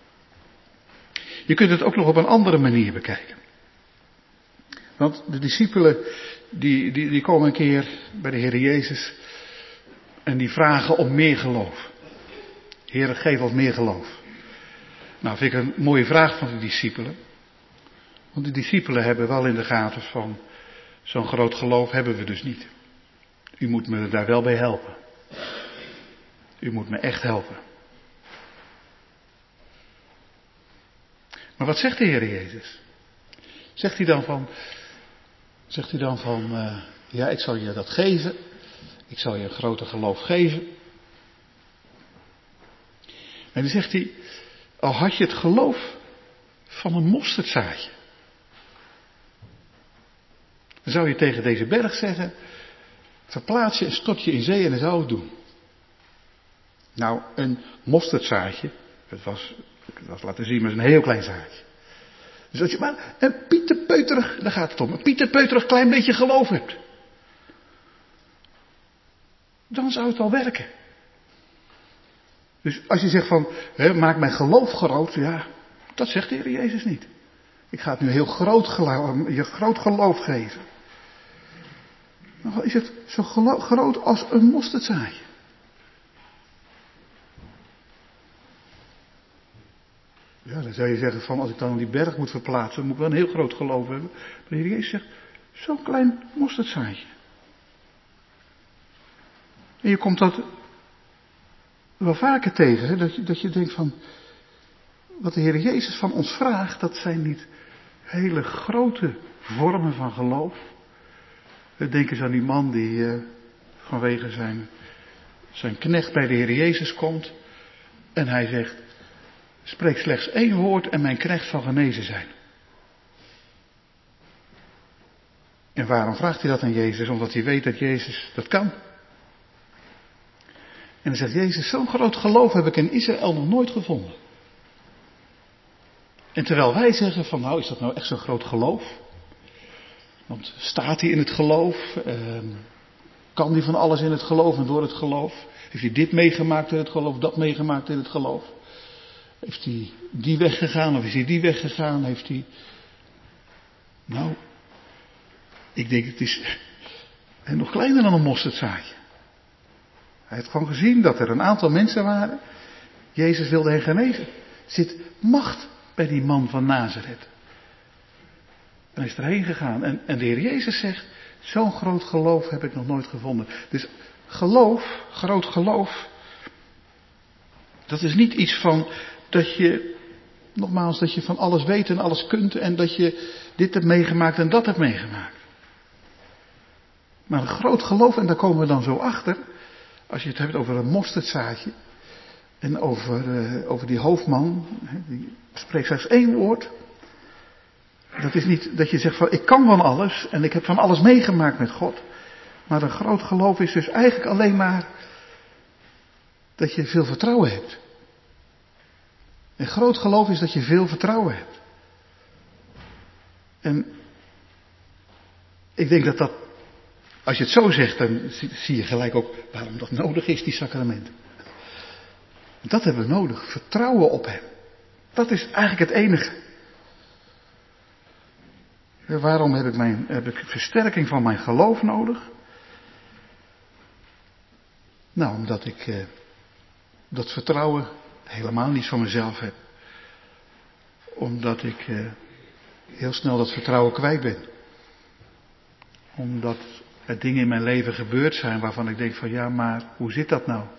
Je kunt het ook nog op een andere manier bekijken. Want de discipelen, die, die, die komen een keer bij de Heer Jezus en die vragen om meer geloof. Heer, geef ons meer geloof. Nou, vind ik een mooie vraag van de discipelen. Want de discipelen hebben wel in de gaten van, zo'n groot geloof hebben we dus niet. U moet me daar wel bij helpen. U moet me echt helpen. Maar wat zegt de Heer Jezus? Zegt hij dan van, zegt hij dan van, uh, ja, ik zal je dat geven. Ik zal je een groter geloof geven. En dan zegt hij, al had je het geloof van een mosterdzaadje. Dan zou je tegen deze berg zeggen, verplaats je en stort je in zee en dan zou het doen. Nou, een mosterdzaadje, het was, het was laten zien, maar het is een heel klein zaadje. Dus als je maar een pieterpeuterig, daar gaat het om, een pieterpeuterig klein beetje geloof hebt. Dan zou het wel werken. Dus als je zegt van, hè, maak mijn geloof groot, ja, dat zegt de Heer Jezus niet. Ik ga het nu heel groot geloof, je groot geloof geven. Dan is het zo gelo- groot als een mosterdzaadje. Ja, dan zou je zeggen van, als ik dan die berg moet verplaatsen, moet ik wel een heel groot geloof hebben. Maar de Heer Jezus zegt, zo'n klein mosterdzaadje. En je komt dat wel vaker tegen, hè? Dat, je, dat je denkt van, wat de Heer Jezus van ons vraagt, dat zijn niet hele grote vormen van geloof. Denk eens aan die man die uh, vanwege zijn, zijn knecht bij de Heer Jezus komt. En hij zegt, spreek slechts één woord en mijn knecht zal genezen zijn. En waarom vraagt hij dat aan Jezus? Omdat hij weet dat Jezus dat kan. En dan zegt Jezus, zo'n groot geloof heb ik in Israël nog nooit gevonden. En terwijl wij zeggen van, nou is dat nou echt zo'n groot geloof? Want staat hij in het geloof? Uh, kan hij van alles in het geloof en door het geloof? Heeft hij dit meegemaakt in het geloof, dat meegemaakt in het geloof? Heeft hij die weggegaan of is hij die weggegaan? Heeft hij... Nou, ik denk het is nog kleiner dan een mosterdzaadje. Hij heeft gewoon gezien dat er een aantal mensen waren. Jezus wilde hen genezen. Er zit macht bij die man van Nazareth. En hij is erheen gegaan. En, en de Heer Jezus zegt, zo'n groot geloof heb ik nog nooit gevonden. Dus geloof, groot geloof, dat is niet iets van dat je, nogmaals, dat je van alles weet en alles kunt en dat je dit hebt meegemaakt en dat hebt meegemaakt. Maar een groot geloof, en daar komen we dan zo achter, als je het hebt over een mosterdzaadje en over, uh, over die hoofdman, die spreekt slechts één woord. Dat is niet dat je zegt van ik kan van alles en ik heb van alles meegemaakt met God. Maar een groot geloof is dus eigenlijk alleen maar dat je veel vertrouwen hebt. Een groot geloof is dat je veel vertrouwen hebt. En ik denk dat dat, als je het zo zegt, dan zie je gelijk ook waarom dat nodig is, die sacramenten. Dat hebben we nodig, vertrouwen op Hem. Dat is eigenlijk het enige. Waarom heb ik, mijn, heb ik versterking van mijn geloof nodig? Nou, omdat ik eh, dat vertrouwen helemaal niet van mezelf heb. Omdat ik eh, heel snel dat vertrouwen kwijt ben. Omdat er dingen in mijn leven gebeurd zijn waarvan ik denk van ja, maar hoe zit dat nou?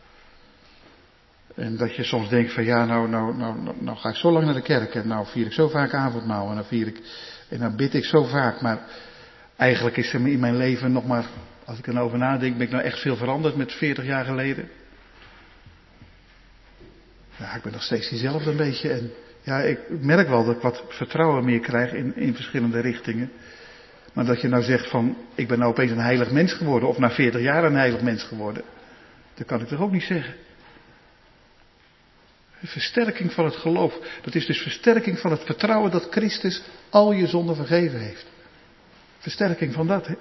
En dat je soms denkt van ja, nou, nou, nou, nou, nou ga ik zo lang naar de kerk en nou vier ik zo vaak avondmaal en dan vier ik en dan bid ik zo vaak, maar eigenlijk is er in mijn leven nog maar, als ik erover nadenk, ben ik nou echt veel veranderd met veertig jaar geleden. Ja, ik ben nog steeds diezelfde een beetje en ja, ik merk wel dat ik wat vertrouwen meer krijg in, in verschillende richtingen. Maar dat je nou zegt van, ik ben nou opeens een heilig mens geworden of na veertig jaar een heilig mens geworden, dat kan ik toch ook niet zeggen. Versterking van het geloof. Dat is dus versterking van het vertrouwen dat Christus al je zonden vergeven heeft. Versterking van dat. Hè?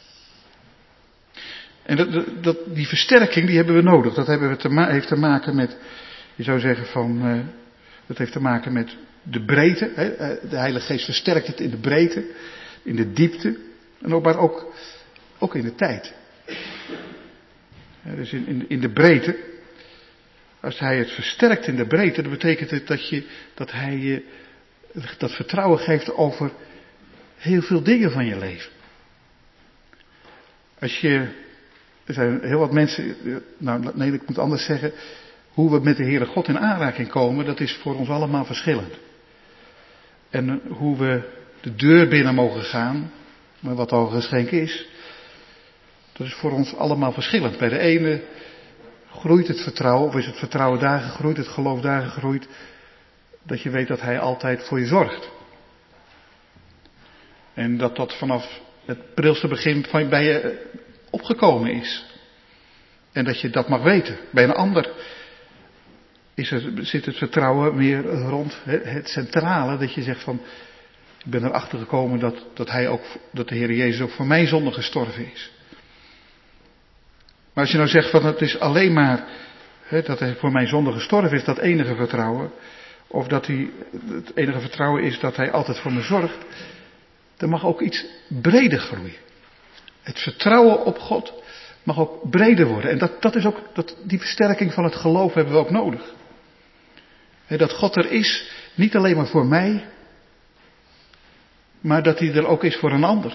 En dat, dat, die versterking die hebben we nodig. Dat hebben we te ma- heeft te maken met, je zou zeggen van, uh, dat heeft te maken met de breedte. Hè? De Heilige Geest versterkt het in de breedte, in de diepte. En ook, maar ook, ook in de tijd. Ja, dus in, in, in de breedte. Als hij het versterkt in de breedte, dan betekent het dat, je, dat hij je dat vertrouwen geeft over heel veel dingen van je leven. Als je, er zijn heel wat mensen, nou nee, ik moet anders zeggen, hoe we met de Heere God in aanraking komen, dat is voor ons allemaal verschillend. En hoe we de deur binnen mogen gaan, maar wat al een geschenk is, dat is voor ons allemaal verschillend. Bij de ene groeit het vertrouwen, of is het vertrouwen daar gegroeid, het geloof daar gegroeid, dat je weet dat hij altijd voor je zorgt. En dat dat vanaf het prilste begin van bij je opgekomen is. En dat je dat mag weten. Bij een ander is er, zit het vertrouwen meer rond het centrale, dat je zegt van, ik ben erachter gekomen dat, dat hij ook, dat de Heer Jezus ook voor mijn zonde gestorven is. Maar als je nou zegt van het is alleen maar He, dat hij voor mijn zonde gestorven is, dat enige vertrouwen. Of dat hij, het enige vertrouwen is dat hij altijd voor me zorgt. Er mag ook iets breder groeien. Het vertrouwen op God mag ook breder worden. En dat, dat is ook, dat, die versterking van het geloof hebben we ook nodig. He, dat God er is, niet alleen maar voor mij, maar dat hij er ook is voor een ander.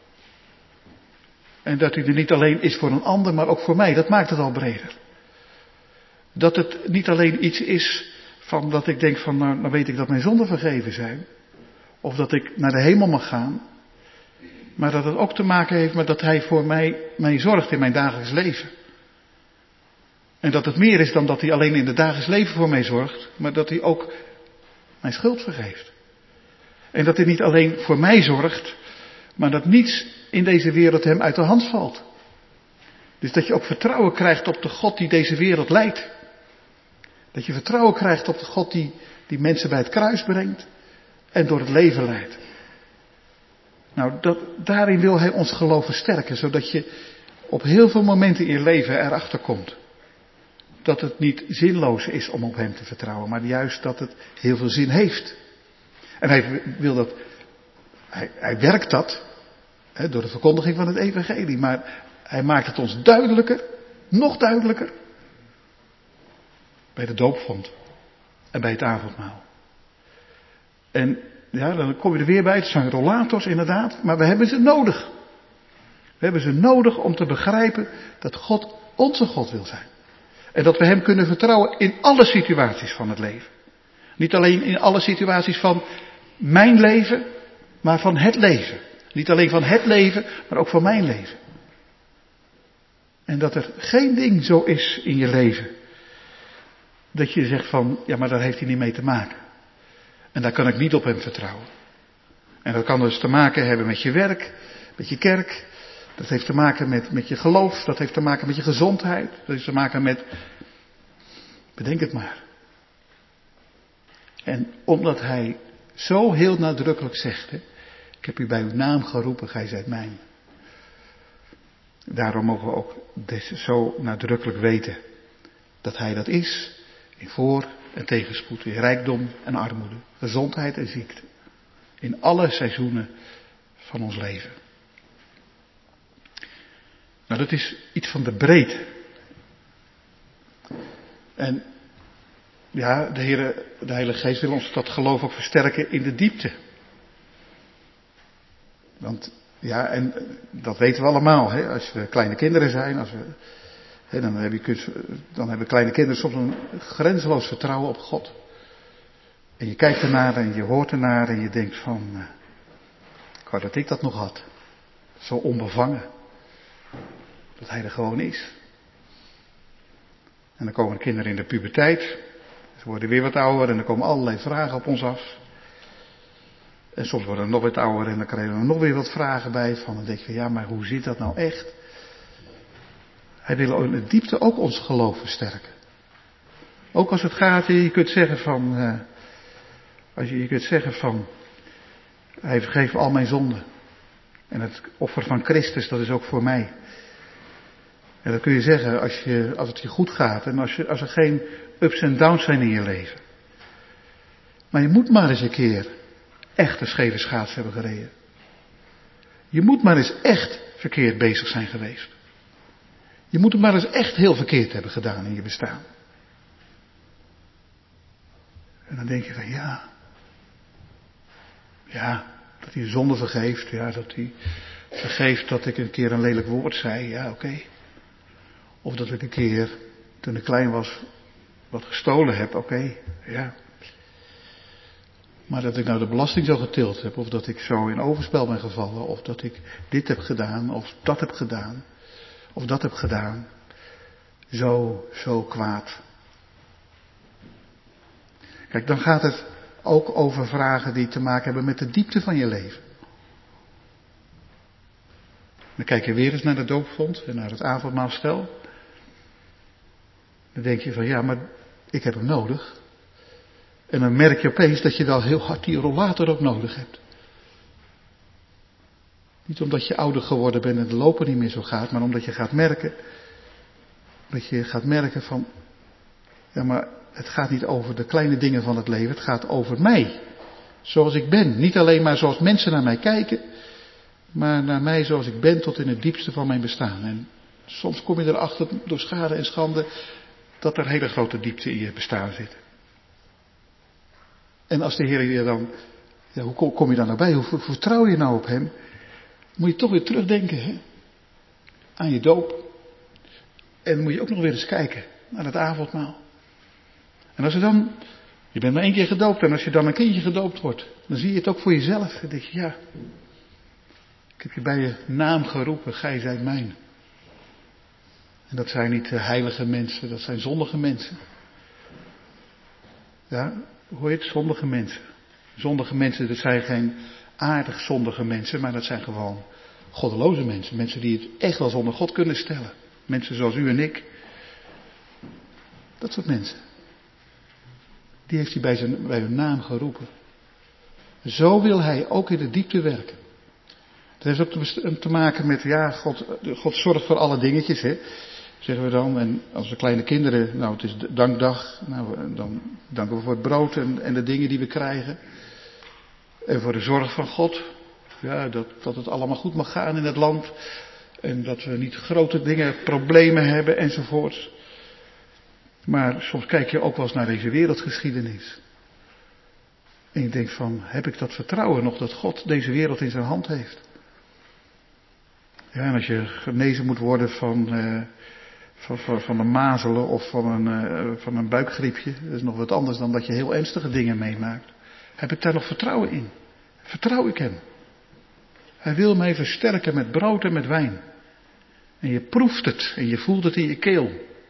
En dat hij er niet alleen is voor een ander, maar ook voor mij. Dat maakt het al breder. Dat het niet alleen iets is van dat ik denk van, nou, nou weet ik dat mijn zonden vergeven zijn. Of dat ik naar de hemel mag gaan. Maar dat het ook te maken heeft met dat hij voor mij, mij zorgt in mijn dagelijks leven. En dat het meer is dan dat hij alleen in het dagelijks leven voor mij zorgt. Maar dat hij ook mijn schuld vergeeft. En dat hij niet alleen voor mij zorgt. Maar dat niets in deze wereld hem uit de hand valt. Dus dat je ook vertrouwen krijgt op de God die deze wereld leidt. Dat je vertrouwen krijgt op de God die, die mensen bij het kruis brengt. En door het leven leidt. Nou, dat, daarin wil hij ons geloof versterken. Zodat je op heel veel momenten in je leven erachter komt. Dat het niet zinloos is om op hem te vertrouwen. Maar juist dat het heel veel zin heeft. En hij wil dat. Hij, hij werkt dat. Hè, door de verkondiging van het evangelie. Maar hij maakt het ons duidelijker. Nog duidelijker. Bij de doopvond. En bij het avondmaal. En ja, dan kom je er weer bij. Het zijn rollators inderdaad. Maar we hebben ze nodig. We hebben ze nodig om te begrijpen dat God onze God wil zijn. En dat we hem kunnen vertrouwen in alle situaties van het leven. Niet alleen in alle situaties van mijn leven, maar van het leven. Niet alleen van het leven, maar ook van mijn leven. En dat er geen ding zo is in je leven. Dat je zegt van, ja maar daar heeft hij niet mee te maken. En daar kan ik niet op hem vertrouwen. En dat kan dus te maken hebben met je werk, met je kerk. Dat heeft te maken met, met je geloof. Dat heeft te maken met je gezondheid. Dat heeft te maken met, bedenk het maar. En omdat hij zo heel nadrukkelijk zegt, hè, ik heb u bij uw naam geroepen, gij zijt mijn. Daarom mogen we ook zo nadrukkelijk weten dat hij dat is. In voor- en tegenspoed, in rijkdom en armoede, gezondheid en ziekte. In alle seizoenen van ons leven. Nou, dat is iets van de breedte. En ja, de, Heere, de Heilige Geest wil ons dat geloof ook versterken in de diepte. Want ja, en dat weten we allemaal, hè? Als we kleine kinderen zijn, als we, hè, dan, heb je, dan hebben kleine kinderen soms een grenzeloos vertrouwen op God. En je kijkt ernaar en je hoort ernaar en je denkt van, uh, ik wou dat ik dat nog had. Zo onbevangen. Dat hij er gewoon is. En dan komen de kinderen in de puberteit. Ze worden weer wat ouder en er komen allerlei vragen op ons af. En soms worden we nog wat ouder en dan krijgen we nog weer wat vragen bij. Van dan denk je van ja, maar hoe zit dat nou echt? Hij wil in de diepte ook ons geloof versterken. Ook als het gaat, je kunt zeggen van, uh, als je, je kunt zeggen van, hij vergeeft al mijn zonden. En het offer van Christus, dat is ook voor mij. En dat kun je zeggen als, je, als het je goed gaat en als, je, als er geen ups en downs zijn in je leven. Maar je moet maar eens een keer echt een scheve schaats hebben gereden. Je moet maar eens echt verkeerd bezig zijn geweest. Je moet het maar eens echt heel verkeerd hebben gedaan in je bestaan. En dan denk je van ja. Ja, dat hij de zonde vergeeft. Ja, dat hij vergeeft dat ik een keer een lelijk woord zei. Ja, oké. Okay. Of dat ik een keer, toen ik klein was, wat gestolen heb. Oké, okay. Ja. Maar dat ik nou de belasting zo getild heb. Of dat ik zo in overspel ben gevallen. Of dat ik dit heb gedaan. Of dat heb gedaan. Of dat heb gedaan. Zo, zo kwaad. Kijk, dan gaat het ook over vragen die te maken hebben met de diepte van je leven. Dan kijk je weer eens naar de doopvond en naar het avondmaalstel. Dan denk je van ja, maar ik heb hem nodig. En dan merk je opeens dat je wel heel hard die rollator ook nodig hebt. Niet omdat je ouder geworden bent en de lopen niet meer zo gaat, maar omdat je gaat merken, dat je gaat merken van, Ja, maar het gaat niet over de kleine dingen van het leven. Het gaat over mij. Zoals ik ben. Niet alleen maar zoals mensen naar mij kijken. Maar naar mij zoals ik ben tot in het diepste van mijn bestaan. En soms kom je erachter door schade en schande dat er hele grote diepte in je bestaan zit. En als de Heer je dan, ja, hoe kom je daar nou bij? Hoe vertrouw je nou op Hem? Moet je toch weer terugdenken, hè? Aan je doop. En dan moet je ook nog weer eens kijken naar het avondmaal. En als je dan, je bent maar één keer gedoopt en als je dan een kindje gedoopt wordt, dan zie je het ook voor jezelf. Dan denk je, ja, ik heb je bij je naam geroepen, gij zijt mijn. En dat zijn niet heilige mensen, dat zijn zondige mensen. Ja, hoor je het? Zondige mensen. Zondige mensen, dat zijn geen aardig zondige mensen, maar dat zijn gewoon goddeloze mensen. Mensen die het echt wel zonder God kunnen stellen. Mensen zoals u en ik. Dat soort mensen. Die heeft hij bij, zijn, bij hun naam geroepen. Zo wil hij ook in de diepte werken. Dat heeft ook te, te maken met, ja, God, God zorgt voor alle dingetjes, hè. Zeggen we dan. En als we kleine kinderen, nou het is dankdag. Nou, dan danken we voor het brood en, en de dingen die we krijgen. En voor de zorg van God. Ja, dat, dat het allemaal goed mag gaan in het land. En dat we niet grote dingen, problemen hebben enzovoort. Maar soms kijk je ook wel eens naar deze wereldgeschiedenis. En je denkt van, heb ik dat vertrouwen nog dat God deze wereld in zijn hand heeft? Ja, en als je genezen moet worden van, uh, van, van, van een mazelen of van een, uh, van een buikgriepje. Dat is nog wat anders dan dat je heel ernstige dingen meemaakt. Heb ik daar nog vertrouwen in? Vertrouw ik hem? Hij wil mij versterken met brood en met wijn. En je proeft het en je voelt het in je keel.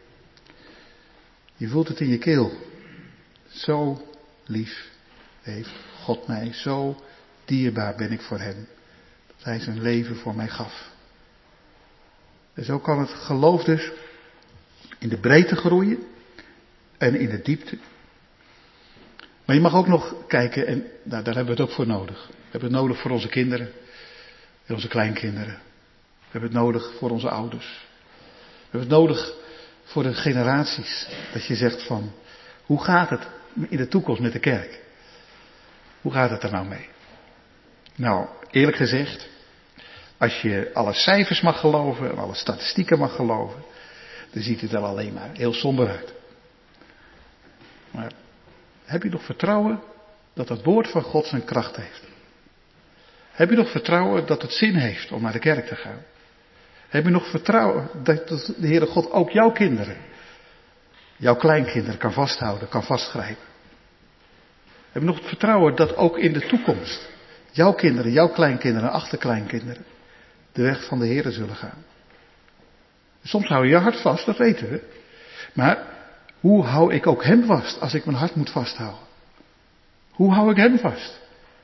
Je voelt het in je keel. Zo lief heeft God mij. Zo dierbaar ben ik voor hem. Dat hij zijn leven voor mij gaf. En zo kan het geloof dus in de breedte groeien. En in de diepte. Maar je mag ook nog kijken, en nou, daar hebben we het ook voor nodig. We hebben het nodig voor onze kinderen. En onze kleinkinderen. We hebben het nodig voor onze ouders. We hebben het nodig voor de generaties. Dat je zegt van, hoe gaat het in de toekomst met de kerk? Hoe gaat het er nou mee? Nou, eerlijk gezegd, als je alle cijfers mag geloven en alle statistieken mag geloven, dan ziet het er alleen maar heel somber uit. Maar heb je nog vertrouwen dat het woord van God zijn kracht heeft? Heb je nog vertrouwen dat het zin heeft om naar de kerk te gaan? Heb je nog vertrouwen dat de Heere God ook jouw kinderen, jouw kleinkinderen kan vasthouden, kan vastgrijpen? Heb je nog het vertrouwen dat ook in de toekomst jouw kinderen, jouw kleinkinderen en achterkleinkinderen de weg van de Heere zullen gaan? Soms hou je je hart vast, dat weten we. Maar hoe hou ik ook hem vast als ik mijn hart moet vasthouden? Hoe hou ik hem vast?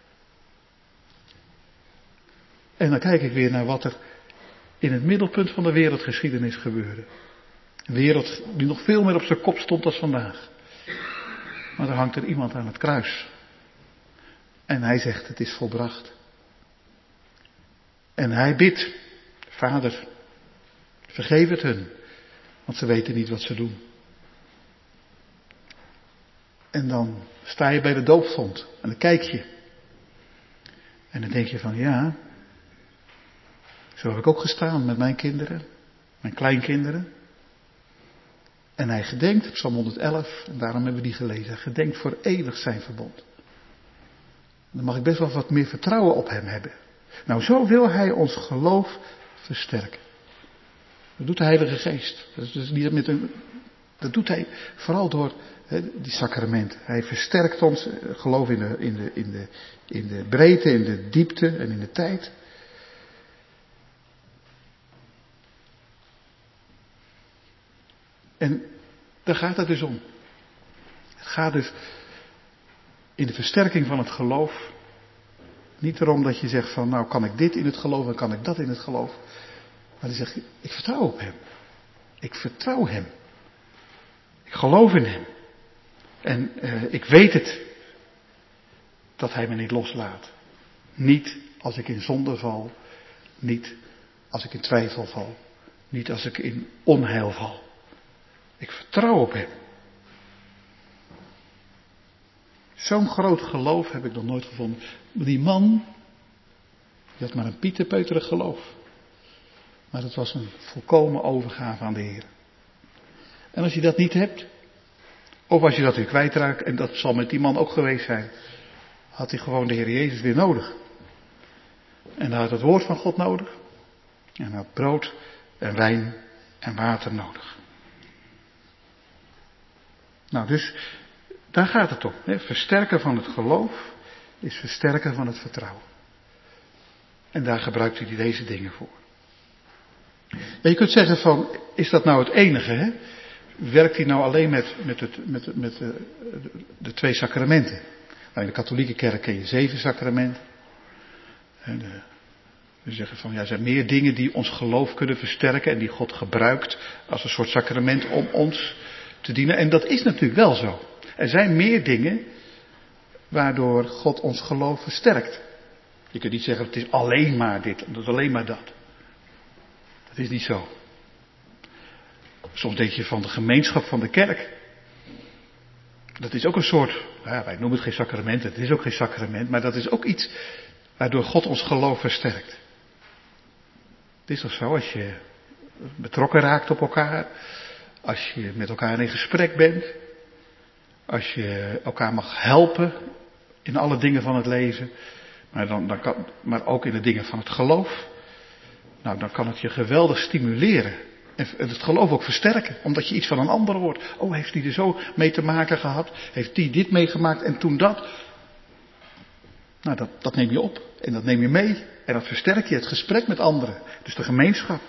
En dan kijk ik weer naar wat er in het middelpunt van de wereldgeschiedenis gebeurde. Een wereld die nog veel meer op zijn kop stond dan vandaag. Maar er hangt er iemand aan het kruis. En hij zegt, het is volbracht. En hij bidt, Vader, vergeef het hun, want ze weten niet wat ze doen. En dan sta je bij de doopvont en dan kijk je. En dan denk je van, ja, zo heb ik ook gestaan met mijn kinderen, mijn kleinkinderen. En hij gedenkt, Psalm honderdelf, en daarom hebben we die gelezen, hij gedenkt voor eeuwig zijn verbond. Dan mag ik best wel wat meer vertrouwen op hem hebben. Nou, zo wil hij ons geloof versterken. Dat doet de Heilige Geest. Dat, is dus niet met een, dat doet hij vooral door he, die sacramenten. Hij versterkt ons geloof in de, in, de, in, de, in de breedte, in de diepte en in de tijd. En daar gaat het dus om. Het gaat dus in de versterking van het geloof. Niet erom dat je zegt van, nou kan ik dit in het geloof en kan ik dat in het geloof. Maar dan zeg je, ik vertrouw op hem. Ik vertrouw hem. Ik geloof in hem. En uh, ik weet het. Dat hij me niet loslaat. Niet als ik in zonde val. Niet als ik in twijfel val. Niet als ik in onheil val. Ik vertrouw op hem. Zo'n groot geloof heb ik nog nooit gevonden. Die man, die had maar een pieterpeuterig geloof. Maar het was een volkomen overgave aan de Heer. En als je dat niet hebt, of als je dat weer kwijtraakt, en dat zal met die man ook geweest zijn, had hij gewoon de Heer Jezus weer nodig. En hij had het woord van God nodig. En hij had brood en wijn en water nodig. Nou, dus daar gaat het om. Hè. Versterken van het geloof is versterken van het vertrouwen. En daar gebruikt hij deze dingen voor. En je kunt zeggen van, is dat nou het enige? Hè? Werkt hij nou alleen met, met, het, met, met de, de twee sacramenten? Nou, in de katholieke kerk ken je zeven sacramenten. En de, we zeggen van, ja, er zijn meer dingen die ons geloof kunnen versterken en die God gebruikt als een soort sacrament om ons te dienen. En dat is natuurlijk wel zo. Er zijn meer dingen waardoor God ons geloof versterkt. Je kunt niet zeggen, het is alleen maar dit, het is alleen maar dat. Dat is niet zo. Soms denk je van de gemeenschap van de kerk. Dat is ook een soort, ja, wij noemen het geen sacrament, het is ook geen sacrament, maar dat is ook iets waardoor God ons geloof versterkt. Het is toch zo, als je betrokken raakt op elkaar, als je met elkaar in gesprek bent, als je elkaar mag helpen in alle dingen van het leven, maar, dan, dan kan, maar ook in de dingen van het geloof, nou dan kan het je geweldig stimuleren. En het geloof ook versterken, omdat je iets van een ander hoort. Oh, heeft die er zo mee te maken gehad? Heeft die dit meegemaakt en toen dat? Nou, dat, dat neem je op en dat neem je mee. En dat versterk je, het gesprek met anderen. Dus de gemeenschap.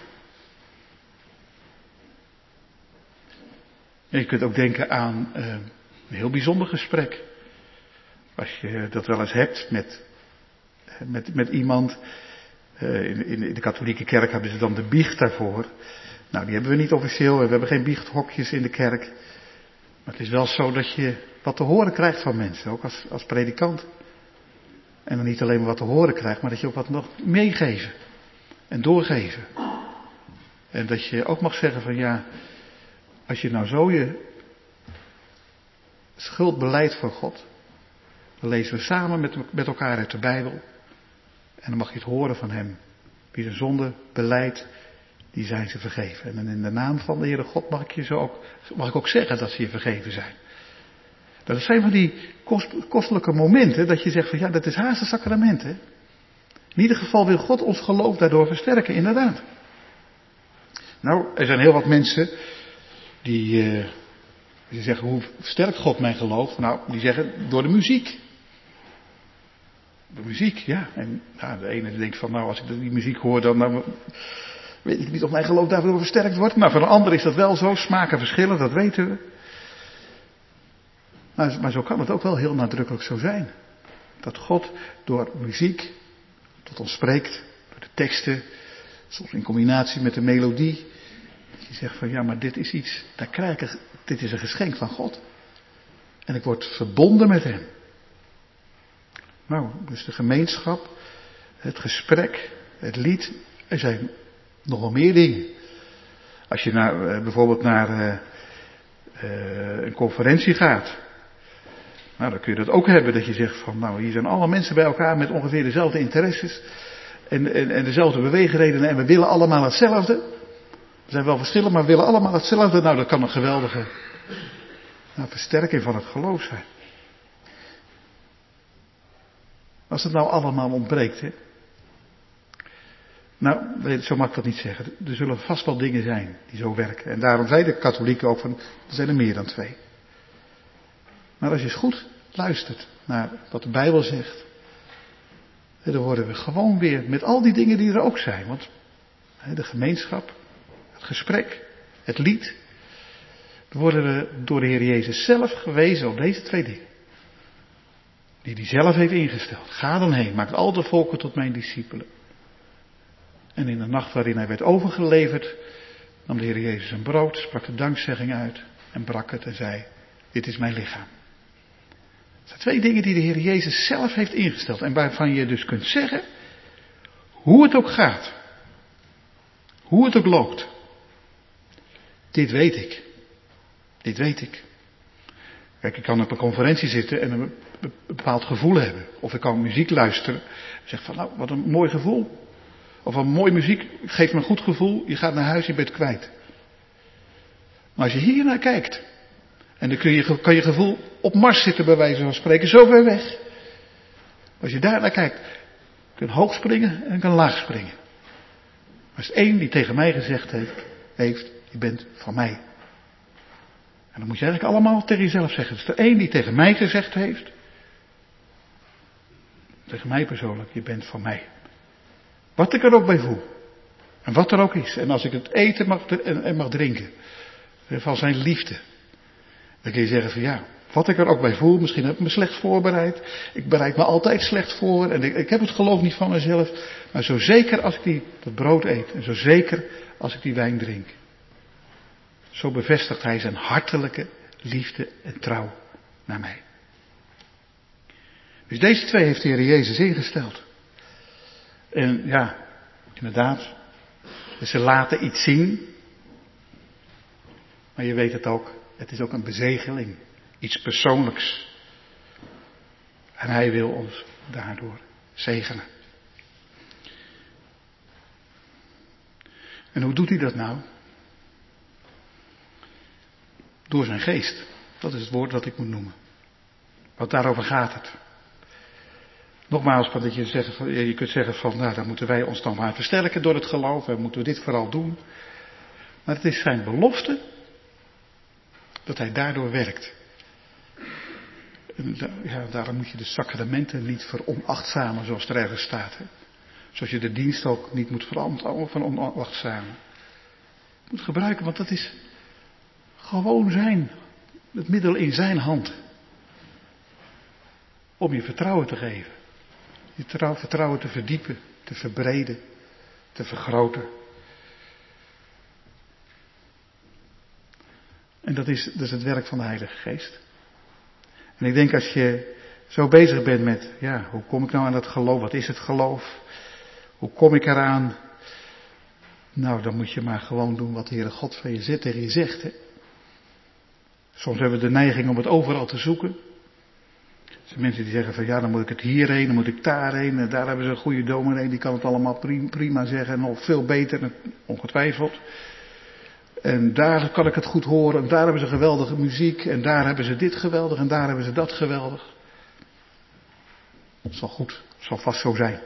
En je kunt ook denken aan uh, een heel bijzonder gesprek. Als je dat wel eens hebt met, met, met iemand. Uh, in, in de katholieke kerk hebben ze dan de biecht daarvoor. Nou, die hebben we niet officieel. We hebben geen biechthokjes in de kerk. Maar het is wel zo dat je wat te horen krijgt van mensen. Ook als, als predikant. En dan niet alleen maar wat te horen krijgt. Maar dat je ook wat nog meegeven. En doorgeven. En dat je ook mag zeggen van ja. Als je nou zo je schuld beleidt voor God. Dan lezen we samen met, met elkaar uit de Bijbel. En dan mag je het horen van hem. Wie zijn zonde beleidt. Die zijn ze vergeven. En in de naam van de Heere God mag ik je zo ook, mag ik ook zeggen dat ze je vergeven zijn. Dat zijn van die kost, kostelijke momenten dat je zegt van ja, dat is haast een sacrament. Hè? In ieder geval wil God ons geloof daardoor versterken, inderdaad. Nou, er zijn heel wat mensen die, uh, die zeggen, hoe versterkt God mijn geloof? Nou, die zeggen door de muziek. De muziek, ja. En nou, de ene denkt van nou, als ik die muziek hoor, dan... dan weet ik niet of mijn geloof daardoor versterkt wordt. Maar voor een ander is dat wel zo. Smaken verschillen, dat weten we. Maar, maar zo kan het ook wel heel nadrukkelijk zo zijn. Dat God door muziek tot ons spreekt. Door de teksten. Soms in combinatie met de melodie. Dat je zegt van ja, maar dit is iets. Daar krijg ik, dit is een geschenk van God. En ik word verbonden met hem. Nou, dus de gemeenschap. Het gesprek. Het lied. Er zijn nogal meer dingen. Als je naar, uh, bijvoorbeeld naar uh, uh, een conferentie gaat. Nou, dan kun je dat ook hebben. Dat je zegt van, nou, hier zijn alle mensen bij elkaar met ongeveer dezelfde interesses. En, en, en dezelfde beweegredenen. En we willen allemaal hetzelfde. Er zijn wel verschillen, maar we willen allemaal hetzelfde. Nou, dat kan een geweldige nou, versterking van het geloof zijn. Als het nou allemaal ontbreekt, hè. Nou, zo mag ik dat niet zeggen. Er zullen vast wel dingen zijn die zo werken. En daarom zei de katholieken ook van, er zijn er meer dan twee. Maar als je eens goed luistert naar wat de Bijbel zegt. Dan worden we gewoon weer met al die dingen die er ook zijn. Want de gemeenschap, het gesprek, het lied. Dan worden we door de Heer Jezus zelf gewezen op deze twee dingen. Die hij zelf heeft ingesteld. Ga dan heen, maak al de volken tot mijn discipelen. En in de nacht waarin hij werd overgeleverd, nam de Heer Jezus een brood, sprak de dankzegging uit en brak het en zei, dit is mijn lichaam. Dat zijn twee dingen die de Heer Jezus zelf heeft ingesteld en waarvan je dus kunt zeggen, hoe het ook gaat, hoe het ook loopt, dit weet ik, dit weet ik. Kijk, ik kan op een conferentie zitten en een bepaald gevoel hebben. Of ik kan muziek luisteren en zeg van, nou, wat een mooi gevoel. Of een mooie muziek geeft me een goed gevoel. Je gaat naar huis, je bent kwijt. Maar als je hier naar kijkt, en dan kun je, kan je gevoel op Mars zitten bij wijze van spreken, zo ver weg. Als je daar naar kijkt, kun je hoog springen en kan laag springen. Maar er is één die tegen mij gezegd heeft, heeft, je bent van mij. En dan moet je eigenlijk allemaal tegen jezelf zeggen. Er is er één die tegen mij gezegd heeft, tegen mij persoonlijk, je bent van mij. Wat ik er ook bij voel. En wat er ook is. En als ik het eten mag, en mag drinken. Van zijn liefde. Dan kun je zeggen van ja, wat ik er ook bij voel. Misschien heb ik me slecht voorbereid. Ik bereid me altijd slecht voor. En ik, ik heb het geloof niet van mezelf. Maar zo zeker als ik die, dat brood eet. En zo zeker als ik die wijn drink. Zo bevestigt hij zijn hartelijke liefde en trouw naar mij. Dus deze twee heeft de Heer Jezus ingesteld. En ja, inderdaad, ze laten iets zien. Maar je weet het ook, het is ook een bezegeling. Iets persoonlijks. En hij wil ons daardoor zegenen. En hoe doet hij dat nou? Door zijn geest. Dat is het woord dat ik moet noemen. Want daarover gaat het. Nogmaals, dat je, zegt, je kunt zeggen van, nou dan moeten wij ons dan maar versterken door het geloof. En moeten we dit vooral doen. Maar het is zijn belofte dat hij daardoor werkt. En ja, daarom moet je de sacramenten niet veronachtzamen zoals er ergens staat. Hè? Zoals je de dienst ook niet moet veronachtzamen. Je moet gebruiken, want dat is gewoon zijn, het middel in zijn hand. Om je vertrouwen te geven. Je trouw, vertrouwen te verdiepen, te verbreden, te vergroten. En dat is, dat is het werk van de Heilige Geest. En ik denk als je zo bezig bent met, ja, hoe kom ik nou aan dat geloof? Wat is het geloof? Hoe kom ik eraan? Nou, dan moet je maar gewoon doen wat de Heere God van je zit tegen je zegt. Hè? Soms hebben we de neiging om het overal te zoeken. Er zijn mensen die zeggen van, ja, dan moet ik het hierheen, dan moet ik daarheen. En daar hebben ze een goede dominee, die kan het allemaal prima zeggen. En nog veel beter, ongetwijfeld. En daar kan ik het goed horen. En daar hebben ze geweldige muziek. En daar hebben ze dit geweldig. En daar hebben ze dat geweldig. Dat is wel goed. Dat zal vast zo zijn.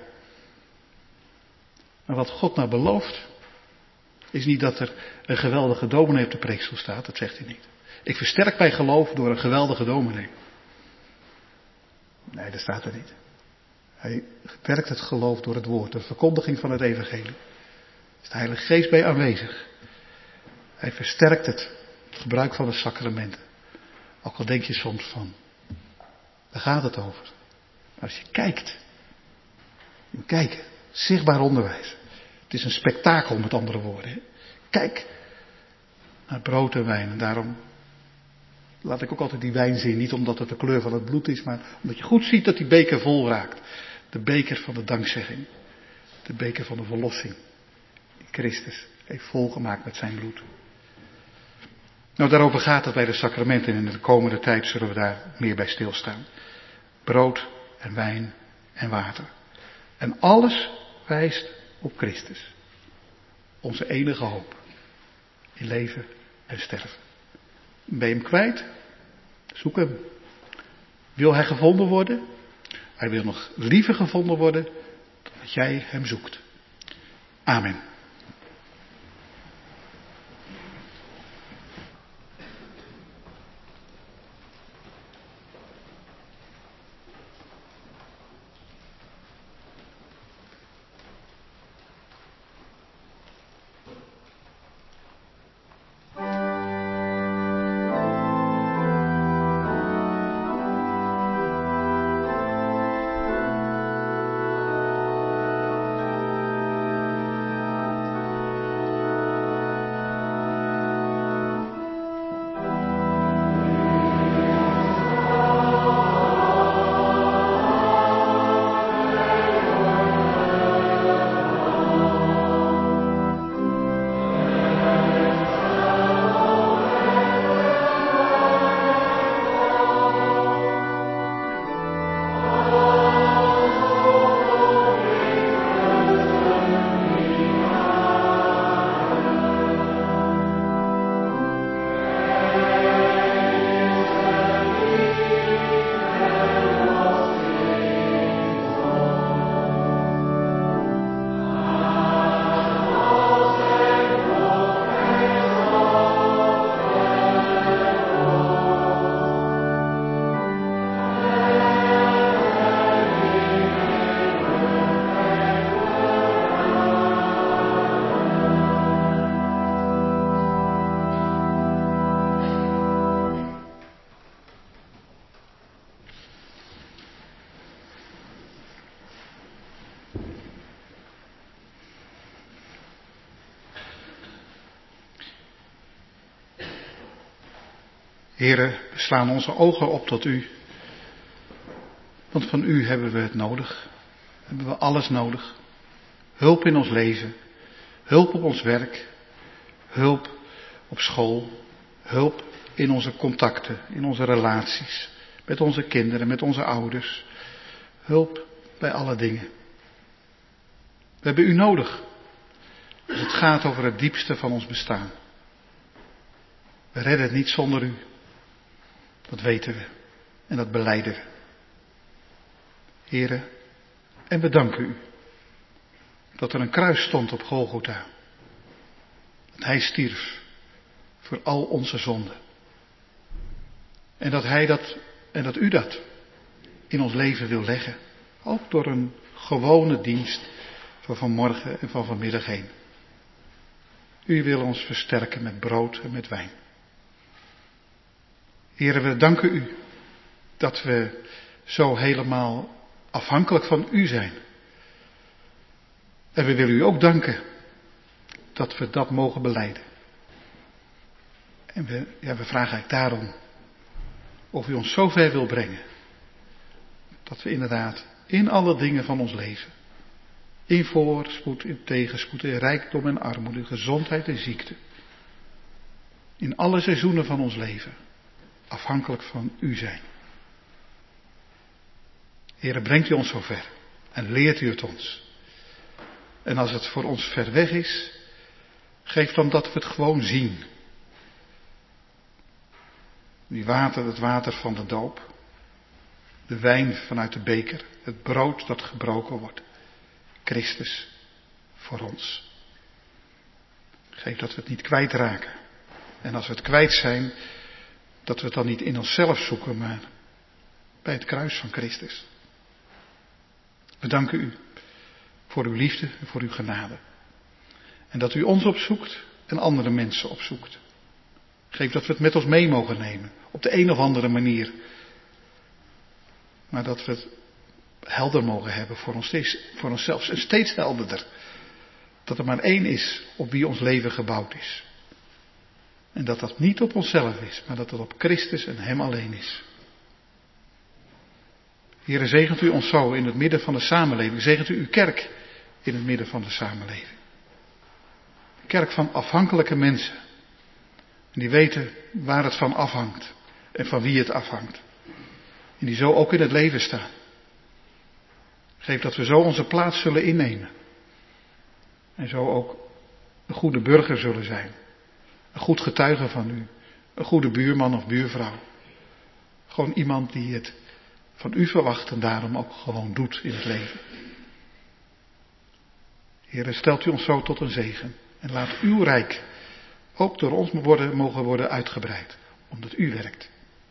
Maar wat God nou belooft, is niet dat er een geweldige dominee op de preekstoel staat. Dat zegt hij niet. Ik versterk mijn geloof door een geweldige dominee. Nee, dat staat er niet. Hij werkt het geloof door het woord. De verkondiging van het evangelie. Er is de Heilige Geest bij aanwezig. Hij versterkt het, het gebruik van de sacramenten. Ook al denk je soms van, daar gaat het over. Maar als je kijkt, je moet kijken, zichtbaar onderwijs. Het is een spektakel met andere woorden. Hè? Kijk naar brood en wijn. En daarom laat ik ook altijd die wijn zien. Niet omdat het de kleur van het bloed is, maar omdat je goed ziet dat die beker vol raakt. De beker van de dankzegging. De beker van de verlossing. Die Christus heeft volgemaakt met zijn bloed. Nou, daarover gaat het bij de sacramenten en in de komende tijd zullen we daar meer bij stilstaan. Brood en wijn en water. En alles wijst op Christus. Onze enige hoop in leven en sterven. Ben je hem kwijt? Zoek hem. Wil hij gevonden worden? Hij wil nog liever gevonden worden dan dat jij hem zoekt. Amen. Here, we slaan onze ogen op tot u. Want van u hebben we het nodig. Hebben we alles nodig. Hulp in ons leven. Hulp op ons werk. Hulp op school. Hulp in onze contacten, in onze relaties. Met onze kinderen, met onze ouders. Hulp bij alle dingen. We hebben u nodig. Als het gaat over het diepste van ons bestaan. We redden het niet zonder u. Dat weten we. En dat belijden we. Here, en we danken u. Dat er een kruis stond op Golgotha. Dat hij stierf. Voor al onze zonden. En dat hij dat, en dat u dat in ons leven wil leggen. Ook door een gewone dienst van vanmorgen en van vanmiddag heen. U wil ons versterken met brood en met wijn. Here, we danken u dat we zo helemaal afhankelijk van u zijn. En we willen u ook danken dat we dat mogen belijden. En we, ja, we vragen eigenlijk daarom of u ons zo ver wil brengen. Dat we inderdaad in alle dingen van ons leven, in voorspoed, in tegenspoed, in rijkdom en armoede, in gezondheid en ziekte, in alle seizoenen van ons leven, afhankelijk van u zijn. Heere, brengt u ons zo ver en leert u het ons. En als het voor ons ver weg is, geef dan dat we het gewoon zien. Die water, het water van de doop. De wijn vanuit de beker. Het brood dat gebroken wordt. Christus voor ons. Geef dat we het niet kwijtraken. En als we het kwijt zijn, dat we het dan niet in onszelf zoeken, maar bij het kruis van Christus. We danken u voor uw liefde en voor uw genade. En dat u ons opzoekt en andere mensen opzoekt. Geef dat we het met ons mee mogen nemen. Op de een of andere manier. Maar dat we het helder mogen hebben voor ons, voor onszelf. En steeds helderder. Dat er maar één is op wie ons leven gebouwd is. En dat dat niet op onszelf is. Maar dat dat op Christus en Hem alleen is. Heere, zegent u ons zo in het midden van de samenleving. Zegent u uw kerk in het midden van de samenleving. Een kerk van afhankelijke mensen. En die weten waar het van afhangt. En van wie het afhangt. En die zo ook in het leven staan. Geef dat we zo onze plaats zullen innemen. En zo ook een goede burger zullen zijn. Een goed getuige van u. Een goede buurman of buurvrouw. Gewoon iemand die het van u verwacht en daarom ook gewoon doet in het leven. Heere, stelt u ons zo tot een zegen. En laat uw rijk ook door ons worden, mogen worden uitgebreid. Omdat u werkt.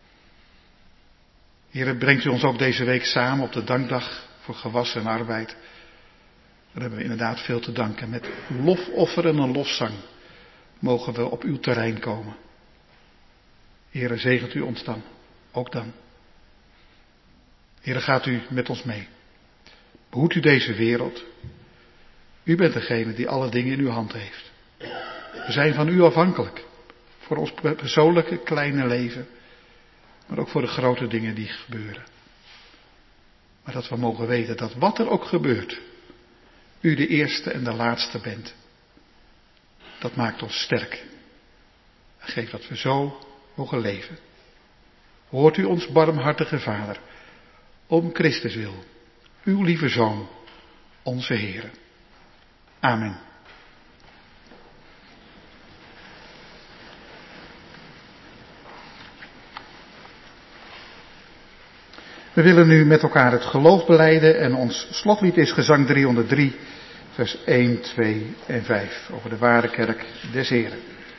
Heere, brengt u ons ook deze week samen op de dankdag voor gewas en arbeid. Daar hebben we inderdaad veel te danken. Met een lofoffer en een lofzang mogen we op uw terrein komen. Heere, zegent u ons dan. Ook dan. Heere, gaat u met ons mee. Behoedt u deze wereld. U bent degene die alle dingen in uw hand heeft. We zijn van u afhankelijk. Voor ons persoonlijke kleine leven. Maar ook voor de grote dingen die gebeuren. Maar dat we mogen weten dat wat er ook gebeurt. U de eerste en de laatste bent. Dat maakt ons sterk. En geeft dat we zo mogen leven. Hoort u ons barmhartige Vader. Om Christus wil. Uw lieve Zoon. Onze Heere. Amen. We willen nu met elkaar het geloof belijden en ons slotlied is gezang driehonderddrie, vers één, twee en vijf over de ware kerk des Heren.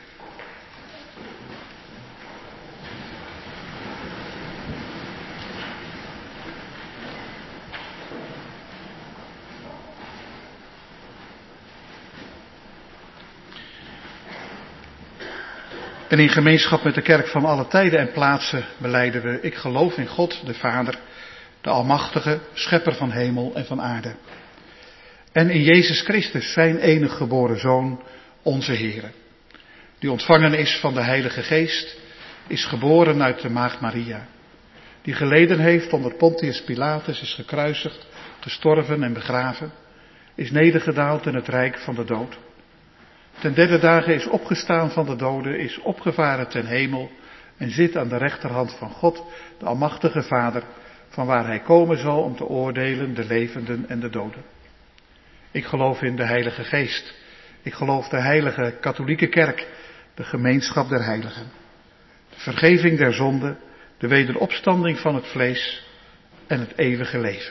En in gemeenschap met de kerk van alle tijden en plaatsen belijden we, ik geloof in God, de Vader, de Almachtige, Schepper van hemel en van aarde. En in Jezus Christus, zijn enige geboren Zoon, onze Heere, die ontvangen is van de Heilige Geest, is geboren uit de maagd Maria, die geleden heeft onder Pontius Pilatus, is gekruisigd, gestorven en begraven, is nedergedaald in het rijk van de dood. Ten derde dagen is opgestaan van de doden, is opgevaren ten hemel en zit aan de rechterhand van God, de almachtige Vader, van waar hij komen zal om te oordelen de levenden en de doden. Ik geloof in de Heilige Geest. Ik geloof de heilige katholieke kerk, de gemeenschap der heiligen, de vergeving der zonden, de wederopstanding van het vlees en het eeuwige leven.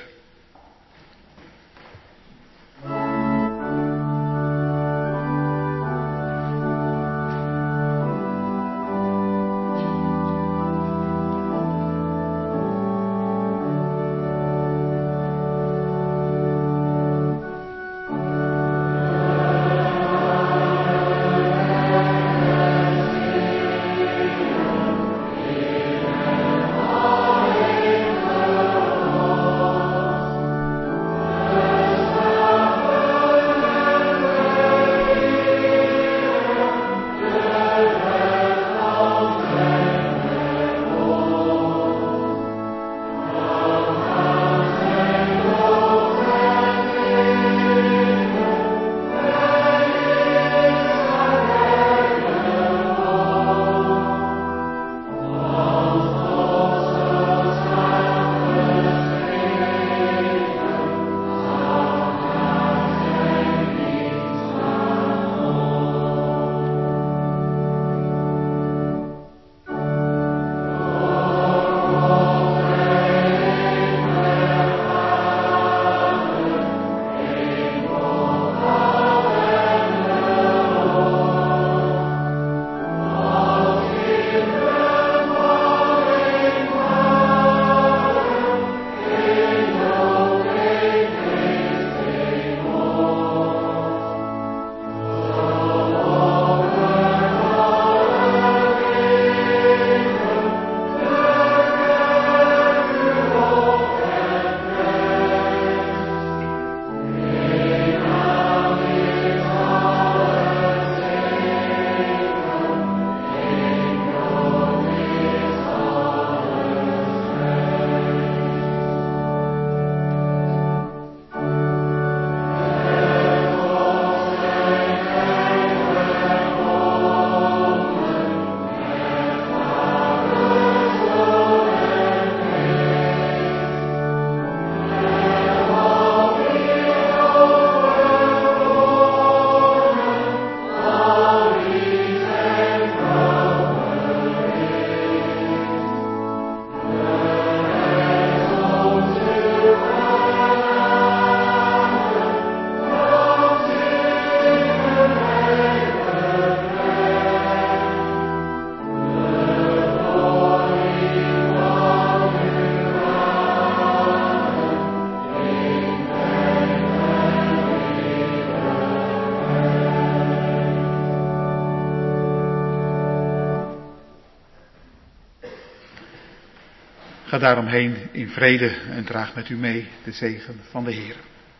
Ga daaromheen in vrede en draag met u mee de zegen van de Heer.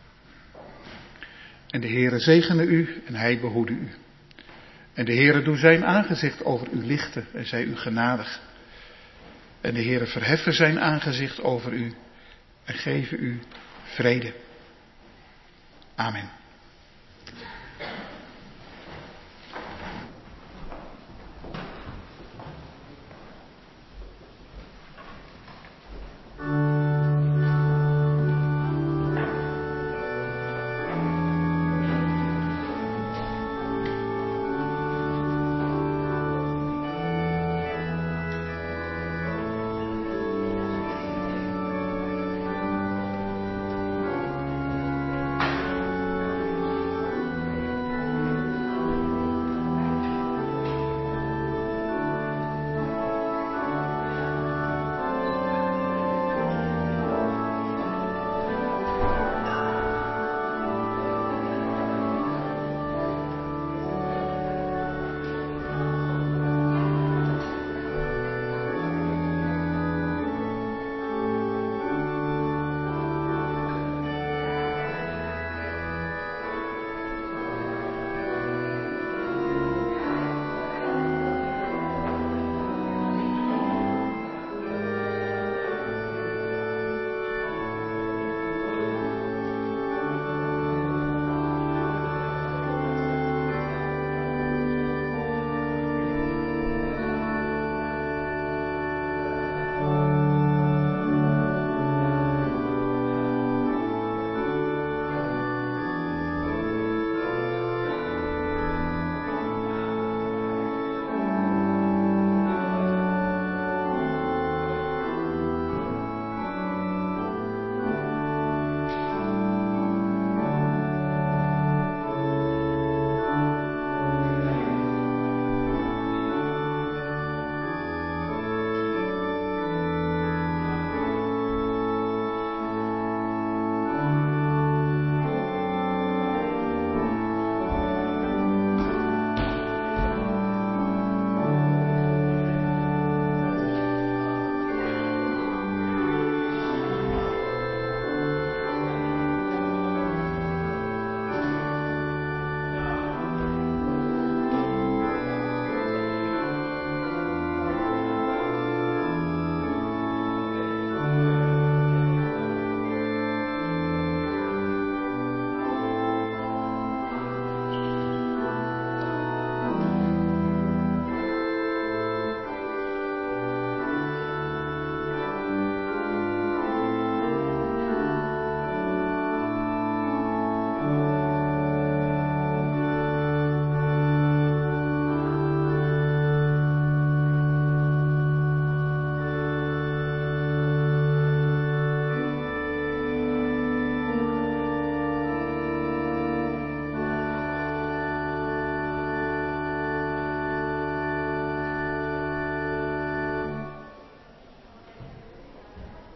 En de Heere zegene u en hij behoede u. En de Heere doe zijn aangezicht over u lichten en zij u genadig. En de Heere verheffen zijn aangezicht over u en geven u vrede. Amen.